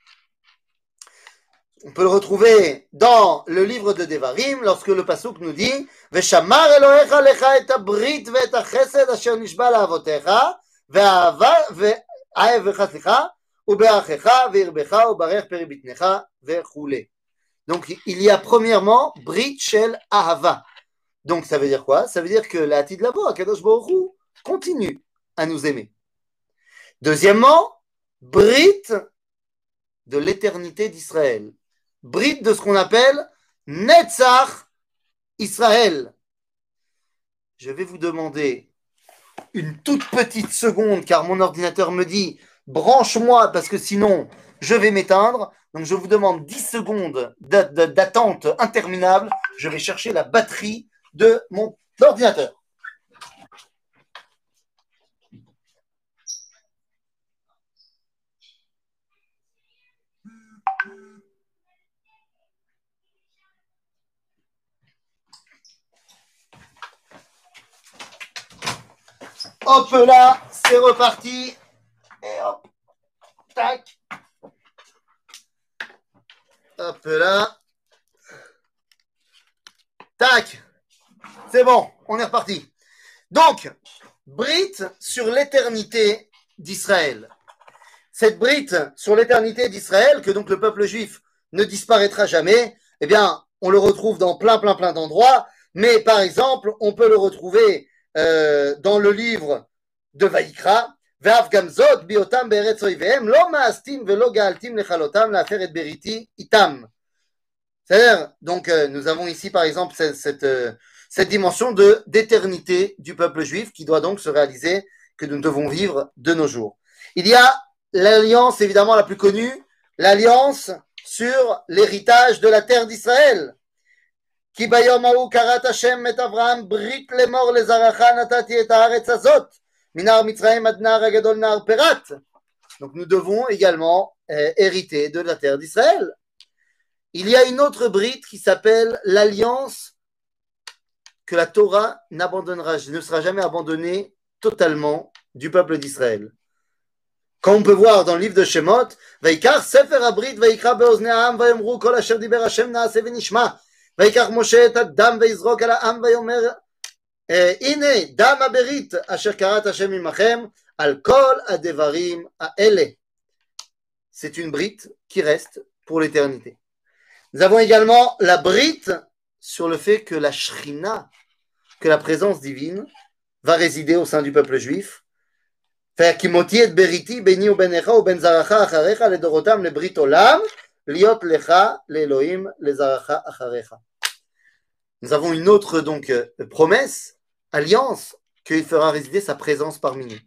On peut le retrouver dans le livre de Devarim, lorsque le pasuk nous dit Veshamar Elohecha lecha et abrit ve'et hachesed asher nishba la'avotecha ve'ahava ve'ahevecha slicha ube'achecha ve'irbecha ubarech peri bitnecha ve'chule. Donc il y a premièrement Brit Shel Ahava. Donc ça veut dire quoi? Ça veut dire que la Atid Lavo, Akadosh Baruch Hu, continue à nous aimer. Deuxièmement, Brit de l'éternité d'Israël. Brit de ce qu'on appelle Netzach Israël. Je vais vous demander une toute petite seconde car mon ordinateur me dit branche-moi parce que sinon je vais m'éteindre. Donc je vous demande dix secondes d'attente interminable. Je vais chercher la batterie de mon ordinateur. Hop là, c'est reparti. Et hop, tac. Hop là. Tac. C'est bon, on est reparti. Donc, Brit sur l'éternité d'Israël. Cette Brit sur l'éternité d'Israël, que donc le peuple juif ne disparaîtra jamais, eh bien, on le retrouve dans plein, plein, plein d'endroits. Mais par exemple, on peut le retrouver Euh, dans le livre de Vaïkra, Ve'av gamzot biotam be'eretz oivehem lo ma'astim ve'lo ga'altim lechalotam la'afer et beriti itam. C'est-à-dire, donc euh, nous avons ici par exemple cette, cette, euh, cette dimension de, d'éternité du peuple juif qui doit donc se réaliser, que nous devons vivre de nos jours. Il y a l'alliance évidemment la plus connue, l'alliance sur l'héritage de la terre d'Israël. Ki bayom hahu karat Hashem et Avraham brit lemor lezaracha natati et haaretz hazot minar Mitzrayim ad nahar hagadol nahar Perat. Donc nous devons également euh, hériter de la terre d'Israël. Il y a une autre brite qui s'appelle l'alliance que la Torah n'abandonnera, ne sera jamais abandonnée totalement du peuple d'Israël. Quand on peut voir dans le livre de Shemot, Vaikar Sefer Abrit Vaikra beoznei ha'am vayomru kol asher diber Hashem na'aseh v'nishma. ויקח משה את הדם ויזרוק על העם ויאמר הנה דם הברית אשר כרת השם עמכם על כל הדברים האלה. C'est une brite qui reste pour l'éternité. Nous avons également la brite sur le fait que la Shrina, que la présence divine, va résider au sein du peuple juif. כי מותי את בריתי ביני וביניך ובין זרעך אחריך לדורותם לברית עולם להיות לך לאלוהים לזרעך אחריך. Nous avons une autre donc promesse, alliance, qu'il fera résider sa présence parmi nous.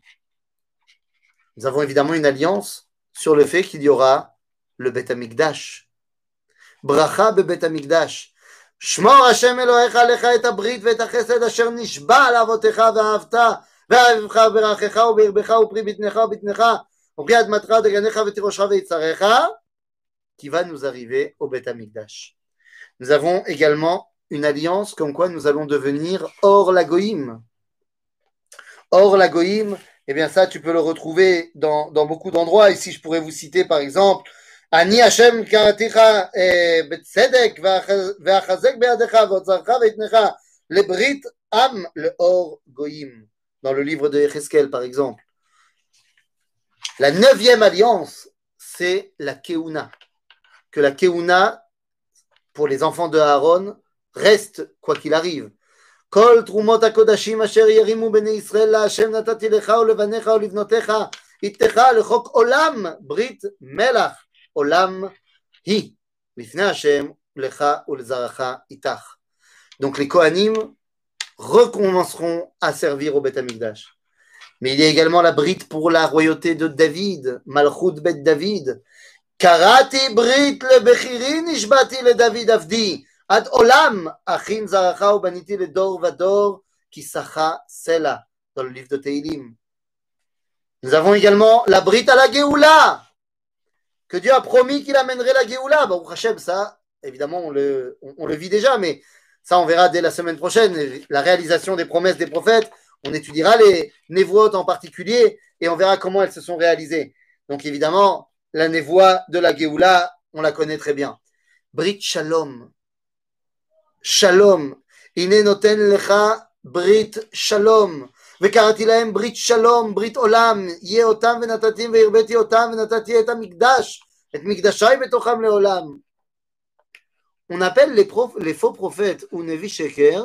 Nous avons évidemment une alliance sur le fait qu'il y aura le Bet Hamikdash. Bracha be Bet Hamikdash. Shmor Hashem Elohecha lecha et habrit ve'et hachesed asher nishba la'avotecha ve'ahavta ve'avivecha v'rachecha u'beirbecha u'pri bitnecha u'bitnecha u'pri admatcha deganecha ve'tirosha ve'itzarecha, qui va nous arriver au Bet Hamikdash. Nous avons également une alliance comme quoi nous allons devenir hors la goïm. Hors la goïm, eh bien ça tu peux le retrouver dans, dans beaucoup d'endroits. Ici je pourrais vous citer par exemple Ani Hashem karaticha betzedek ve'achazek be'adecha ve'otzarcha ve'itnecha lebrit am le hors goïm. Dans le livre de Yecheskel par exemple. La neuvième alliance, c'est la Keuna. Que la Keuna, pour les enfants de Aaron, reste quoi qu'il arrive. Kol trumot hakodashim asher yerimu bnei Israël la Hashem natati lecha ulevanecha ulivnotecha ittecha lechok olam brit melach olam hi lifnei Hashem lecha ulezaracha itach. Donc les Kohanim recommenceront à servir au Bet Hamikdash. Mais il y a également la brite pour la royauté de David, Malchut Bet David. Karati brit lebechiri nishbati le David avdi. Ad olam achin zaracha ubaniti le dor vador kisacha sela, dans le livre de Teilim. Nous avons également la brite à la Géoula, que Dieu a promis qu'il amènerait la Géoula. Baruch Hashem, ça, évidemment, on le, on, on le vit déjà, mais ça, on verra dès la semaine prochaine. La réalisation des promesses des prophètes, on étudiera les névoites en particulier et on verra comment elles se sont réalisées. Donc, évidemment, la névoie de la Géoula, on la connaît très bien. Brit Shalom. Shalom. Ine noten lecha brit shalom. וקראתי להם ברית שלום, ברית עולם, יהיה אותם ונתתים והרביתי אותם ונתתי את המקדש, את מקדשי בתוכם לעולם. On appelle les, prof, les faux prophètes ou Nevi Sheker.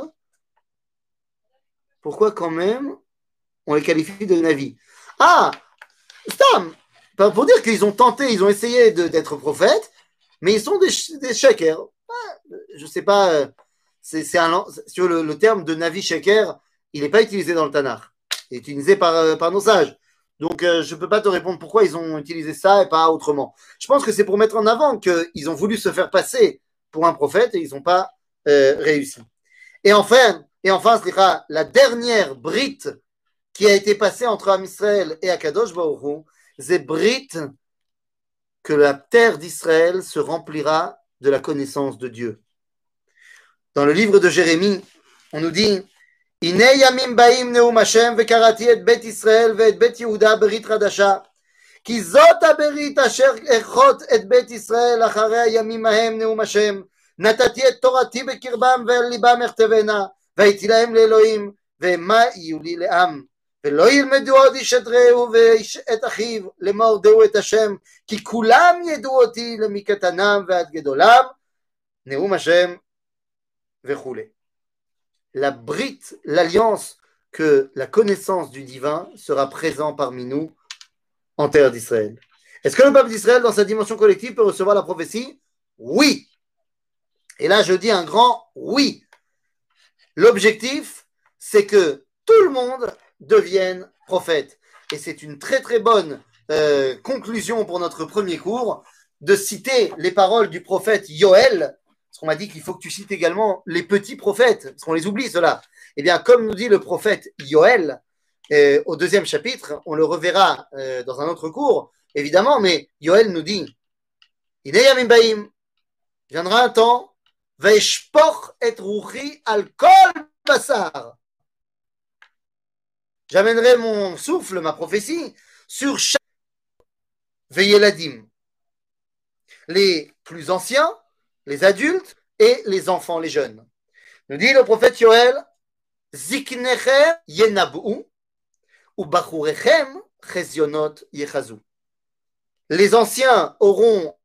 Pourquoi quand même on les qualifie de Navi? Ah, Stam, pour dire qu'ils ont tenté, ils ont essayé de, d'être prophètes, mais ils sont des, des Sheker. Ah, je ne sais pas, c'est, c'est un, sur le, le terme de Navi Sheker, il n'est pas utilisé dans le Tanakh. Il est utilisé par, par nos sages. Donc, euh, je ne peux pas te répondre pourquoi ils ont utilisé ça et pas autrement. Je pense que c'est pour mettre en avant qu'ils ont voulu se faire passer pour un prophète et ils n'ont pas euh, réussi. Et enfin, et enfin sera la dernière brite qui a été passée entre Am Israël et Akadosh Baruch Hu, c'est brite que la terre d'Israël se remplira de la connaissance de Dieu. Dans le livre de Jérémie, on nous dit הנה ימים באים נאום השם וקראתי את בית ישראל ואת בית יהודה ברית חדשה כי זאת הברית אשר אכרות את בית ישראל אחרי הימים ההם נאום השם נתתי את תורתי בקרבם ואל ליבם אכתבנה והייתי להם לאלוהים ומה יהיו לי לעם ולא ילמדו עוד איש את רעהו ואיש את אחיו לאמור דעו את השם כי כולם ידעו אותי מקטנם ועד גדולם נאום השם וכו'. La brite, l'alliance que la connaissance du divin sera présent parmi nous en terre d'Israël. Est-ce que le peuple d'Israël, dans sa dimension collective, peut recevoir la prophétie? Oui. Et là, je dis un grand oui. L'objectif, c'est que tout le monde devienne prophète. Et c'est une très très bonne euh, conclusion pour notre premier cours de citer les paroles du prophète Yoël, parce qu'on m'a dit qu'il faut que tu cites également les petits prophètes, parce qu'on les oublie ceux-là. Eh bien, comme nous dit le prophète Yoël, euh, au deuxième chapitre, on le reverra euh, dans un autre cours, évidemment, mais Yoël nous dit, Ineyamim baim, viendra un temps, Vaishpoch et ruchi al kol basar. J'amènerai mon souffle, ma prophétie, sur chaque Veyeladim, les plus anciens, les adultes et les enfants, les jeunes. Nous dit le prophète Yoël, Ziknechem yenabu, ou bachurechem chezionot yechazu. Les anciens auront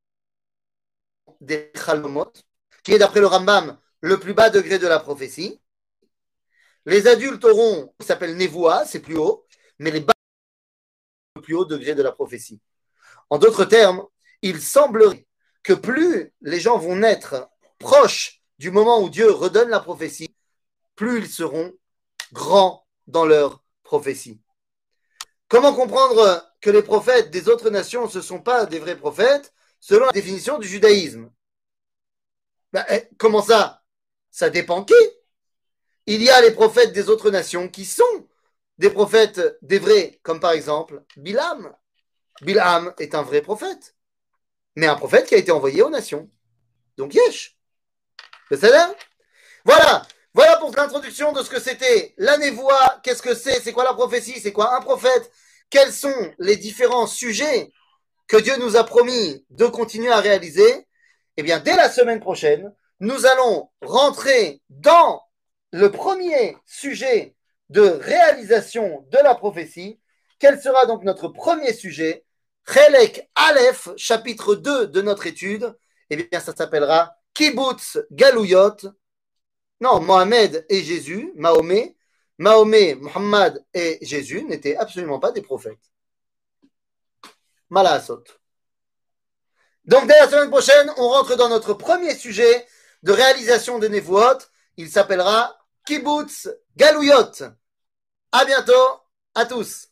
des chalomot, qui est d'après le Rambam le plus bas degré de la prophétie. Les adultes auront, ça s'appelle Nevoa, c'est plus haut, mais les bas, le plus haut degré de la prophétie. En d'autres termes, il semblerait que plus les gens vont naître proches du moment où Dieu redonne la prophétie, plus ils seront grands dans leur prophétie. Comment comprendre que les prophètes des autres nations ne sont pas des vrais prophètes selon la définition du judaïsme? Ben, comment ça? Ça dépend qui? Il y a les prophètes des autres nations qui sont des prophètes des vrais, comme par exemple Bilam. Bilam est un vrai prophète, mais un prophète qui a été envoyé aux nations. Donc Yesh. C'est-à-dire? Voilà. Voilà pour l'introduction de ce que c'était la névoie. Qu'est-ce que c'est? C'est quoi la prophétie? C'est quoi un prophète? Quels sont les différents sujets que Dieu nous a promis de continuer à réaliser? Eh bien, dès la semaine prochaine, nous allons rentrer dans le premier sujet de réalisation de la prophétie. Quel sera donc notre premier sujet? Chelek Aleph, chapitre deux de notre étude. Eh bien, ça s'appellera Kibbutz Galouyot. Non, Mohamed et Jésus, Mahomet, Mahomet, Mohammed et Jésus n'étaient absolument pas des prophètes. Malaasot. Donc, dès la semaine prochaine, on rentre dans notre premier sujet de réalisation des Nevuot. Il s'appellera Kibbutz Galouyot. À bientôt, à tous.